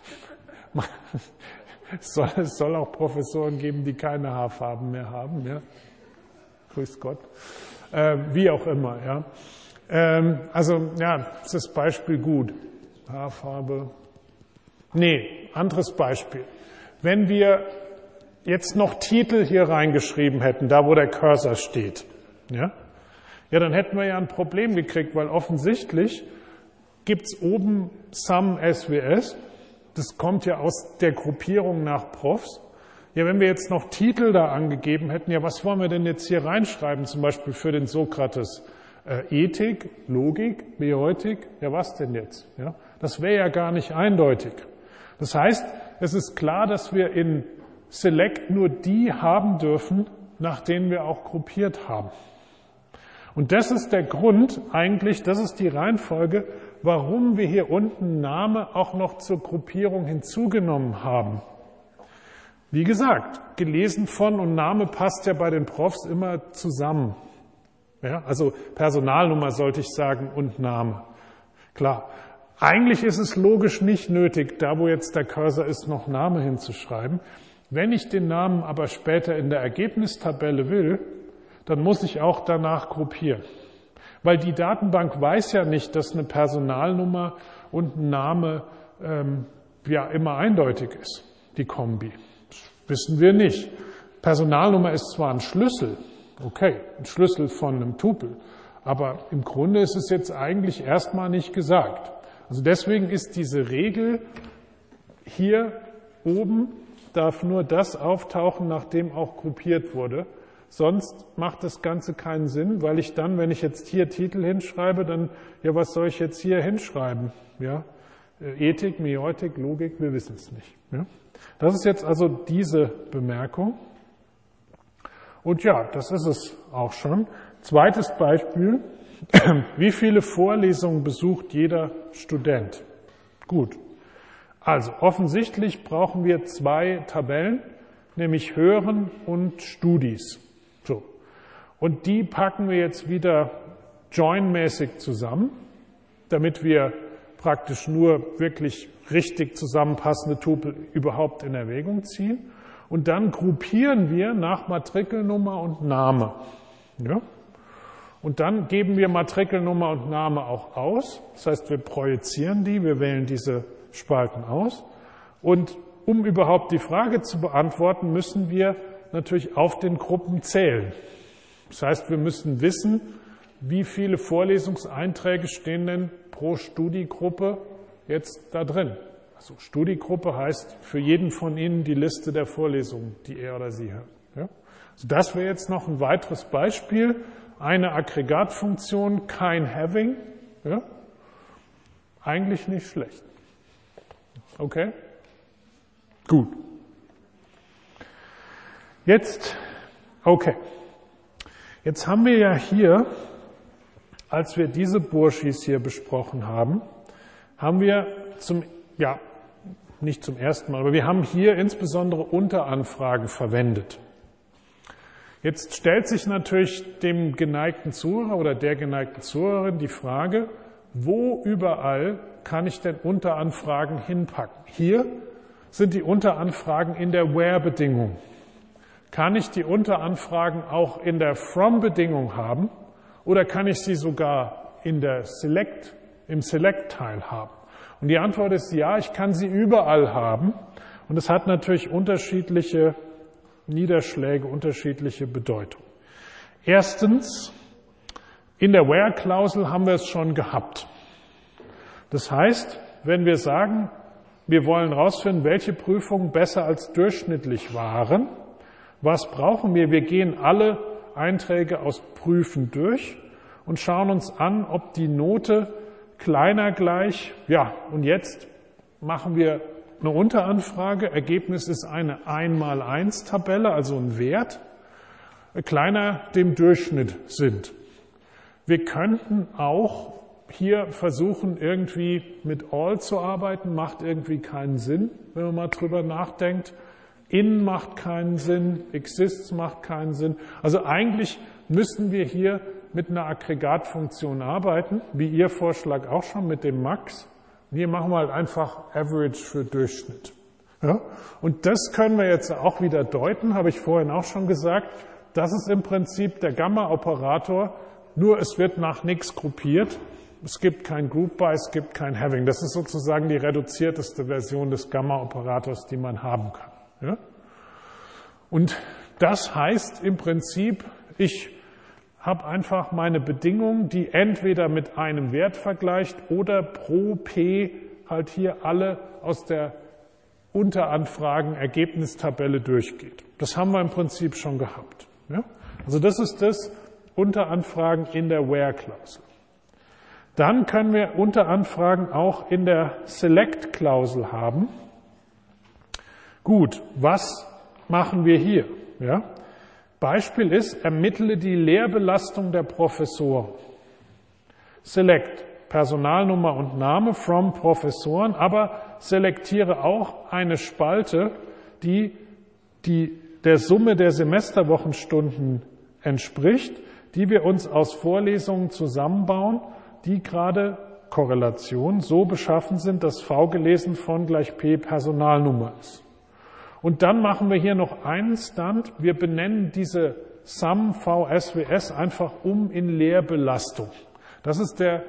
es soll, es soll auch Professoren geben, die keine Haarfarben mehr haben, ja? Grüß Gott, ähm, wie auch immer, ja. Ähm, also, ja, ist das Beispiel gut. Haarfarbe. Nee, anderes Beispiel. Wenn wir jetzt noch Titel hier reingeschrieben hätten, da wo der Cursor steht, ja, ja, dann hätten wir ja ein Problem gekriegt, weil offensichtlich gibt's oben Sum S W S. Das kommt ja aus der Gruppierung nach Profs. Ja, wenn wir jetzt noch Titel da angegeben hätten, ja, was wollen wir denn jetzt hier reinschreiben, zum Beispiel für den Sokrates? Äh, Ethik, Logik, Mäeutik, ja, was denn jetzt? Ja, das wäre ja gar nicht eindeutig. Das heißt, es ist klar, dass wir in Select nur die haben dürfen, nach denen wir auch gruppiert haben. Und das ist der Grund eigentlich, das ist die Reihenfolge, warum wir hier unten Name auch noch zur Gruppierung hinzugenommen haben. Wie gesagt, gelesen von und Name passt ja bei den Profs immer zusammen. Ja, also Personalnummer sollte ich sagen und Name. Klar. Eigentlich ist es logisch nicht nötig, da wo jetzt der Cursor ist, noch Name hinzuschreiben. Wenn ich den Namen aber später in der Ergebnistabelle will, dann muss ich auch danach gruppieren. Weil die Datenbank weiß ja nicht, dass eine Personalnummer und ein Name ähm, ja immer eindeutig ist, die Kombi. Das wissen wir nicht. Personalnummer ist zwar ein Schlüssel, okay, ein Schlüssel von einem Tupel, aber im Grunde ist es jetzt eigentlich erstmal nicht gesagt. Also deswegen ist diese Regel hier oben, darf nur das auftauchen, nachdem auch gruppiert wurde. Sonst macht das Ganze keinen Sinn, weil ich dann, wenn ich jetzt hier Titel hinschreibe, dann, ja, was soll ich jetzt hier hinschreiben? Ja, Ethik, Miotik, Logik, wir wissen es nicht. Ja? Das ist jetzt also diese Bemerkung. Und ja, das ist es auch schon. Zweites Beispiel. Wie viele Vorlesungen besucht jeder Student? Gut. Also offensichtlich brauchen wir zwei Tabellen, nämlich Hören und Studis. So. Und die packen wir jetzt wieder join-mäßig zusammen, damit wir praktisch nur wirklich richtig zusammenpassende Tupel überhaupt in Erwägung ziehen. Und dann gruppieren wir nach Matrikelnummer und Name. Ja? Und dann geben wir Matrikelnummer und Name auch aus. Das heißt, wir projizieren die, wir wählen diese Spalten aus. Und um überhaupt die Frage zu beantworten, müssen wir natürlich auf den Gruppen zählen. Das heißt, wir müssen wissen, wie viele Vorlesungseinträge stehen denn pro Studiegruppe jetzt da drin. Also Studiegruppe heißt für jeden von Ihnen die Liste der Vorlesungen, die er oder sie hört. Ja? Also das wäre jetzt noch ein weiteres Beispiel. Eine Aggregatfunktion, kein Having. Ja? Eigentlich nicht schlecht. Okay? Gut. Jetzt, okay. Jetzt haben wir ja hier, als wir diese Burschis hier besprochen haben, haben wir zum, ja, nicht zum ersten Mal, aber wir haben hier insbesondere Unteranfragen verwendet. Jetzt stellt sich natürlich dem geneigten Zuhörer oder der geneigten Zuhörerin die Frage, wo überall kann ich denn Unteranfragen hinpacken? Hier sind die Unteranfragen in der Where-Bedingung. Kann ich die Unteranfragen auch in der From-Bedingung haben oder kann ich sie sogar in der Select, im Select-Teil haben? Und die Antwort ist ja, ich kann sie überall haben. Und es hat natürlich unterschiedliche Niederschläge, unterschiedliche Bedeutung. Erstens, in der Where-Klausel haben wir es schon gehabt. Das heißt, wenn wir sagen, wir wollen herausfinden, welche Prüfungen besser als durchschnittlich waren, was brauchen wir? Wir gehen alle Einträge aus Prüfen durch und schauen uns an, ob die Note kleiner gleich, ja, und jetzt machen wir eine Unteranfrage. Ergebnis ist eine eins mal eins Tabelle, also ein Wert, kleiner dem Durchschnitt sind. Wir könnten auch hier versuchen, irgendwie mit all zu arbeiten, macht irgendwie keinen Sinn, wenn man mal drüber nachdenkt. In macht keinen Sinn, exists macht keinen Sinn. Also eigentlich müssten wir hier mit einer Aggregatfunktion arbeiten, wie Ihr Vorschlag auch schon mit dem Max. Und hier machen wir halt einfach Average für Durchschnitt. Ja? Und das können wir jetzt auch wieder deuten, habe ich vorhin auch schon gesagt. Das ist im Prinzip der Gamma-Operator, nur es wird nach nichts gruppiert. Es gibt kein Group By, es gibt kein Having. Das ist sozusagen die reduzierteste Version des Gamma-Operators, die man haben kann. Ja? Und das heißt im Prinzip, ich habe einfach meine Bedingung, die entweder mit einem Wert vergleicht oder pro P halt hier alle aus der Unteranfragen-Ergebnistabelle durchgeht. Das haben wir im Prinzip schon gehabt. Ja? Also das ist das Unteranfragen in der Where-Klausel. Dann können wir Unteranfragen auch in der Select-Klausel haben. Gut, was machen wir hier? Ja? Beispiel ist, ermittle die Lehrbelastung der Professoren. Select, Personalnummer und Name from Professoren, aber selektiere auch eine Spalte, die, die der Summe der Semesterwochenstunden entspricht, die wir uns aus Vorlesungen zusammenbauen, die gerade Korrelation so beschaffen sind, dass V gelesen von gleich P Personalnummer ist. Und dann machen wir hier noch einen Stand. Wir benennen diese Sum V S W S einfach um in Leerbelastung. Das ist der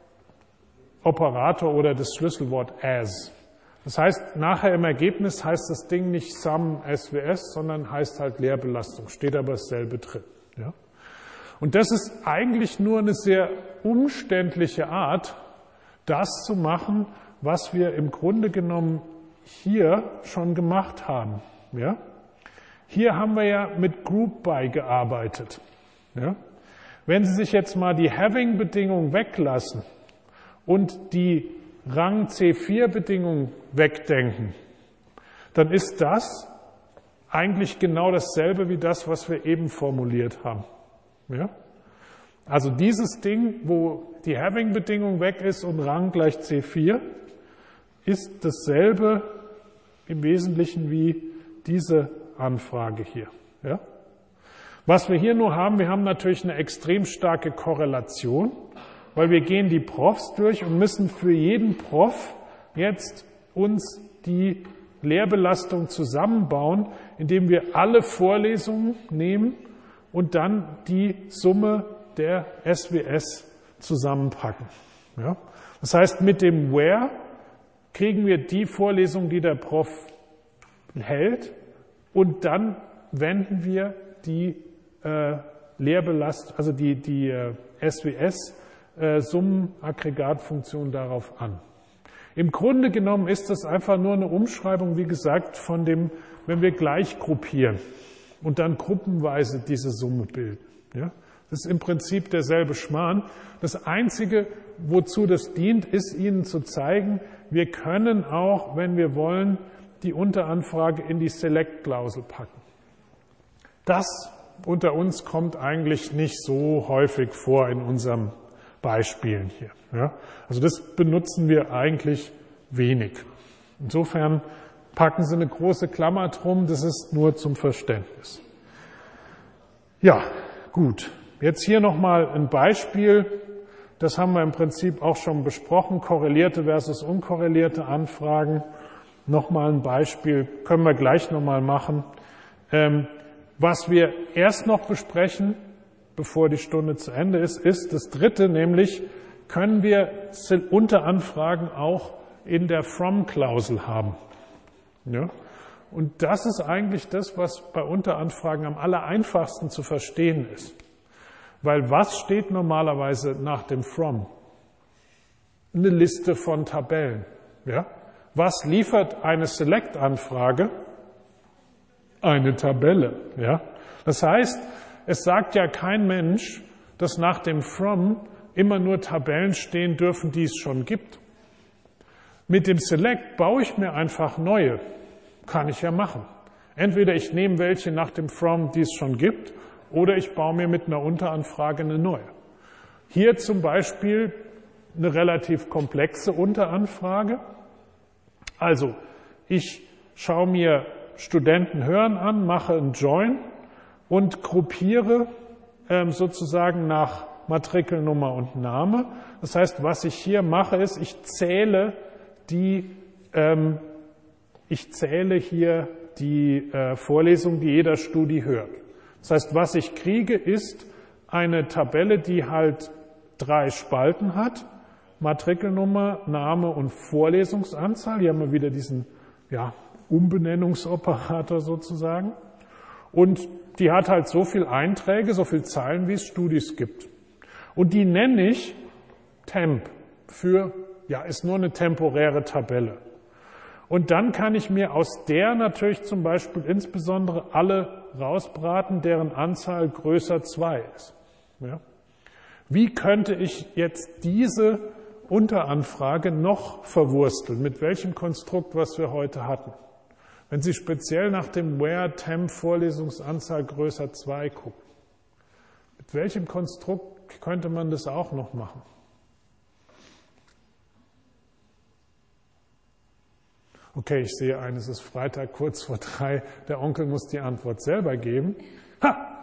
Operator oder das Schlüsselwort as. Das heißt, nachher im Ergebnis heißt das Ding nicht Sum S W S, sondern heißt halt Leerbelastung, steht aber dasselbe drin. Ja? Und das ist eigentlich nur eine sehr umständliche Art, das zu machen, was wir im Grunde genommen hier schon gemacht haben. Ja? Hier haben wir ja mit Group By gearbeitet. Ja? Wenn Sie sich jetzt mal die Having-Bedingung weglassen und die Rang C vier Bedingung wegdenken, dann ist das eigentlich genau dasselbe wie das, was wir eben formuliert haben. Ja? Also dieses Ding, wo die Having-Bedingung weg ist und Rang gleich C vier, ist dasselbe im Wesentlichen wie diese Anfrage hier. Ja? Was wir hier nur haben, wir haben natürlich eine extrem starke Korrelation, weil wir gehen die Profs durch und müssen für jeden Prof jetzt uns die Lehrbelastung zusammenbauen, indem wir alle Vorlesungen nehmen und dann die Summe der S W S zusammenpacken. Ja? Das heißt, mit dem Where kriegen wir die Vorlesung, die der Prof hält, und dann wenden wir die äh, Lehrbelastung, also die, die äh, S W S äh, Summenaggregatfunktion darauf an. Im Grunde genommen ist das einfach nur eine Umschreibung, wie gesagt, von dem, wenn wir gleich gruppieren und dann gruppenweise diese Summe bilden. Ja? Das ist im Prinzip derselbe Schmarrn. Das Einzige, wozu das dient, ist Ihnen zu zeigen, wir können auch, wenn wir wollen, die Unteranfrage in die Select-Klausel packen. Das unter uns kommt eigentlich nicht so häufig vor in unseren Beispielen hier. Ja? Also das benutzen wir eigentlich wenig. Insofern packen Sie eine große Klammer drum, das ist nur zum Verständnis. Ja, gut. Jetzt hier nochmal ein Beispiel. Das haben wir im Prinzip auch schon besprochen. Korrelierte versus unkorrelierte Anfragen. Nochmal ein Beispiel, können wir gleich nochmal machen. Ähm, was wir erst noch besprechen, bevor die Stunde zu Ende ist, ist das dritte, nämlich können wir Unteranfragen auch in der From-Klausel haben. Ja? Und das ist eigentlich das, was bei Unteranfragen am allereinfachsten zu verstehen ist. Weil was steht normalerweise nach dem From? Eine Liste von Tabellen. Ja? Was liefert eine Select-Anfrage? Eine Tabelle. Ja? Das heißt, es sagt ja kein Mensch, dass nach dem From immer nur Tabellen stehen dürfen, die es schon gibt. Mit dem Select baue ich mir einfach neue. Kann ich ja machen. Entweder ich nehme welche nach dem From, die es schon gibt, oder ich baue mir mit einer Unteranfrage eine neue. Hier zum Beispiel eine relativ komplexe Unteranfrage. Also, ich schaue mir Studenten hören an, mache einen Join und gruppiere ähm, sozusagen nach Matrikelnummer und Name. Das heißt, was ich hier mache, ist, ich zähle die, ähm, ich zähle hier die äh, Vorlesung, die jeder Studi hört. Das heißt, was ich kriege, ist eine Tabelle, die halt drei Spalten hat. Matrikelnummer, Name und Vorlesungsanzahl. Hier haben wir wieder diesen ja, Umbenennungsoperator sozusagen. Und die hat halt so viel Einträge, so viel Zeilen, wie es Studis gibt. Und die nenne ich Temp für, ja, ist nur eine temporäre Tabelle. Und dann kann ich mir aus der natürlich zum Beispiel insbesondere alle rausbraten, deren Anzahl größer zwei ist. Ja. Wie könnte ich jetzt diese Unteranfrage noch verwursteln? Mit welchem Konstrukt, was wir heute hatten? Wenn Sie speziell nach dem Where Temp Vorlesungsanzahl größer zwei gucken, mit welchem Konstrukt könnte man das auch noch machen? Okay, ich sehe ein, es ist Freitag, kurz vor drei. Der Onkel muss die Antwort selber geben. Ha!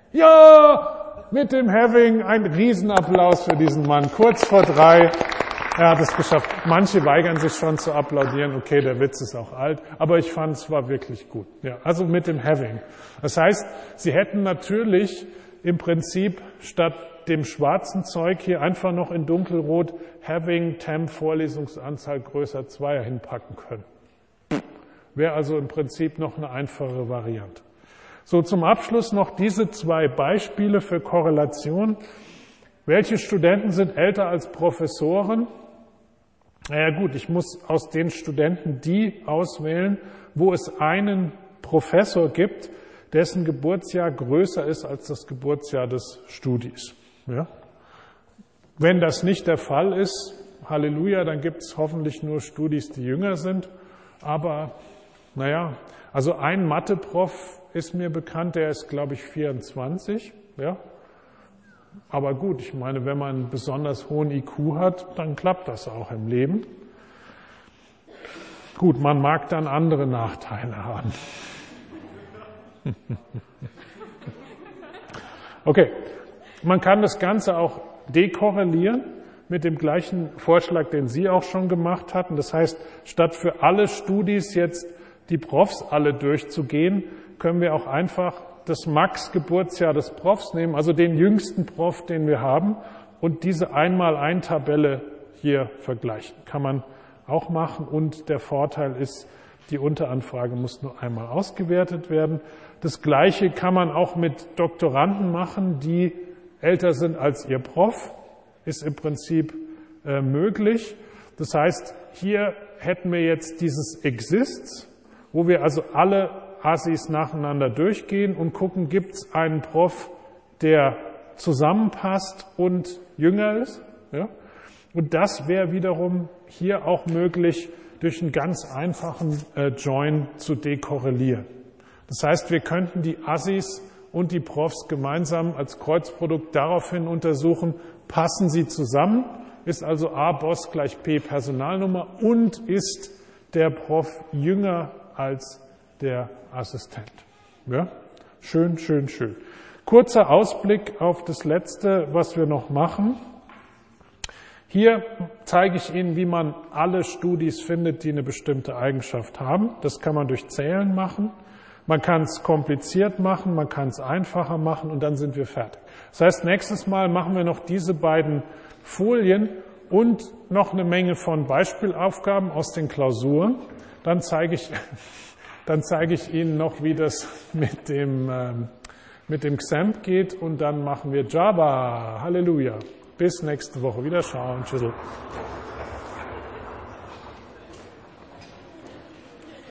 Ja! Mit dem Having ein Riesenapplaus für diesen Mann. Kurz vor drei. Er hat es geschafft. Manche weigern sich schon zu applaudieren. Okay, der Witz ist auch alt. Aber ich fand, es war wirklich gut. Ja, also mit dem Having. Das heißt, Sie hätten natürlich im Prinzip statt dem schwarzen Zeug hier einfach noch in dunkelrot Having Temp Vorlesungsanzahl größer Zweier hinpacken können. Wäre also im Prinzip noch eine einfache Variante. So, zum Abschluss noch diese zwei Beispiele für Korrelation. Welche Studenten sind älter als Professoren? Naja gut, ich muss aus den Studenten die auswählen, wo es einen Professor gibt, dessen Geburtsjahr größer ist als das Geburtsjahr des Studis. Ja? Wenn das nicht der Fall ist, Halleluja, dann gibt es hoffentlich nur Studis, die jünger sind. Aber naja, also ein Mathe-Prof ist mir bekannt, der ist, glaube ich, vierundzwanzig. Ja? Aber gut, ich meine, wenn man einen besonders hohen I Q hat, dann klappt das auch im Leben. Gut, man mag dann andere Nachteile haben. Okay, man kann das Ganze auch dekorrelieren mit dem gleichen Vorschlag, den Sie auch schon gemacht hatten. Das heißt, statt für alle Studis jetzt die Profs alle durchzugehen, können wir auch einfach das Max-Geburtsjahr des Profs nehmen, also den jüngsten Prof, den wir haben, und diese Einmal-Ein-Tabelle hier vergleichen. Kann man auch machen, und der Vorteil ist, die Unteranfrage muss nur einmal ausgewertet werden. Das Gleiche kann man auch mit Doktoranden machen, die älter sind als ihr Prof. Ist im Prinzip äh, möglich. Das heißt, hier hätten wir jetzt dieses Exists, wo wir also alle Assis nacheinander durchgehen und gucken, gibt es einen Prof, der zusammenpasst und jünger ist. Ja? Und das wäre wiederum hier auch möglich, durch einen ganz einfachen äh, Join zu dekorrelieren. Das heißt, wir könnten die Assis und die Profs gemeinsam als Kreuzprodukt daraufhin untersuchen, passen sie zusammen, ist also A Boss gleich P Personalnummer und ist der Prof jünger als der Assistent. Ja? Schön, schön, schön. Kurzer Ausblick auf das Letzte, was wir noch machen. Hier zeige ich Ihnen, wie man alle Studis findet, die eine bestimmte Eigenschaft haben. Das kann man durch Zählen machen. Man kann es kompliziert machen, man kann es einfacher machen und dann sind wir fertig. Das heißt, nächstes Mal machen wir noch diese beiden Folien und noch eine Menge von Beispielaufgaben aus den Klausuren. Dann zeige ich, dann zeige ich Ihnen noch, wie das mit dem, ähm, mit dem Xamp geht und dann machen wir Java. Halleluja. Bis nächste Woche. Wiederschauen. Tschüss.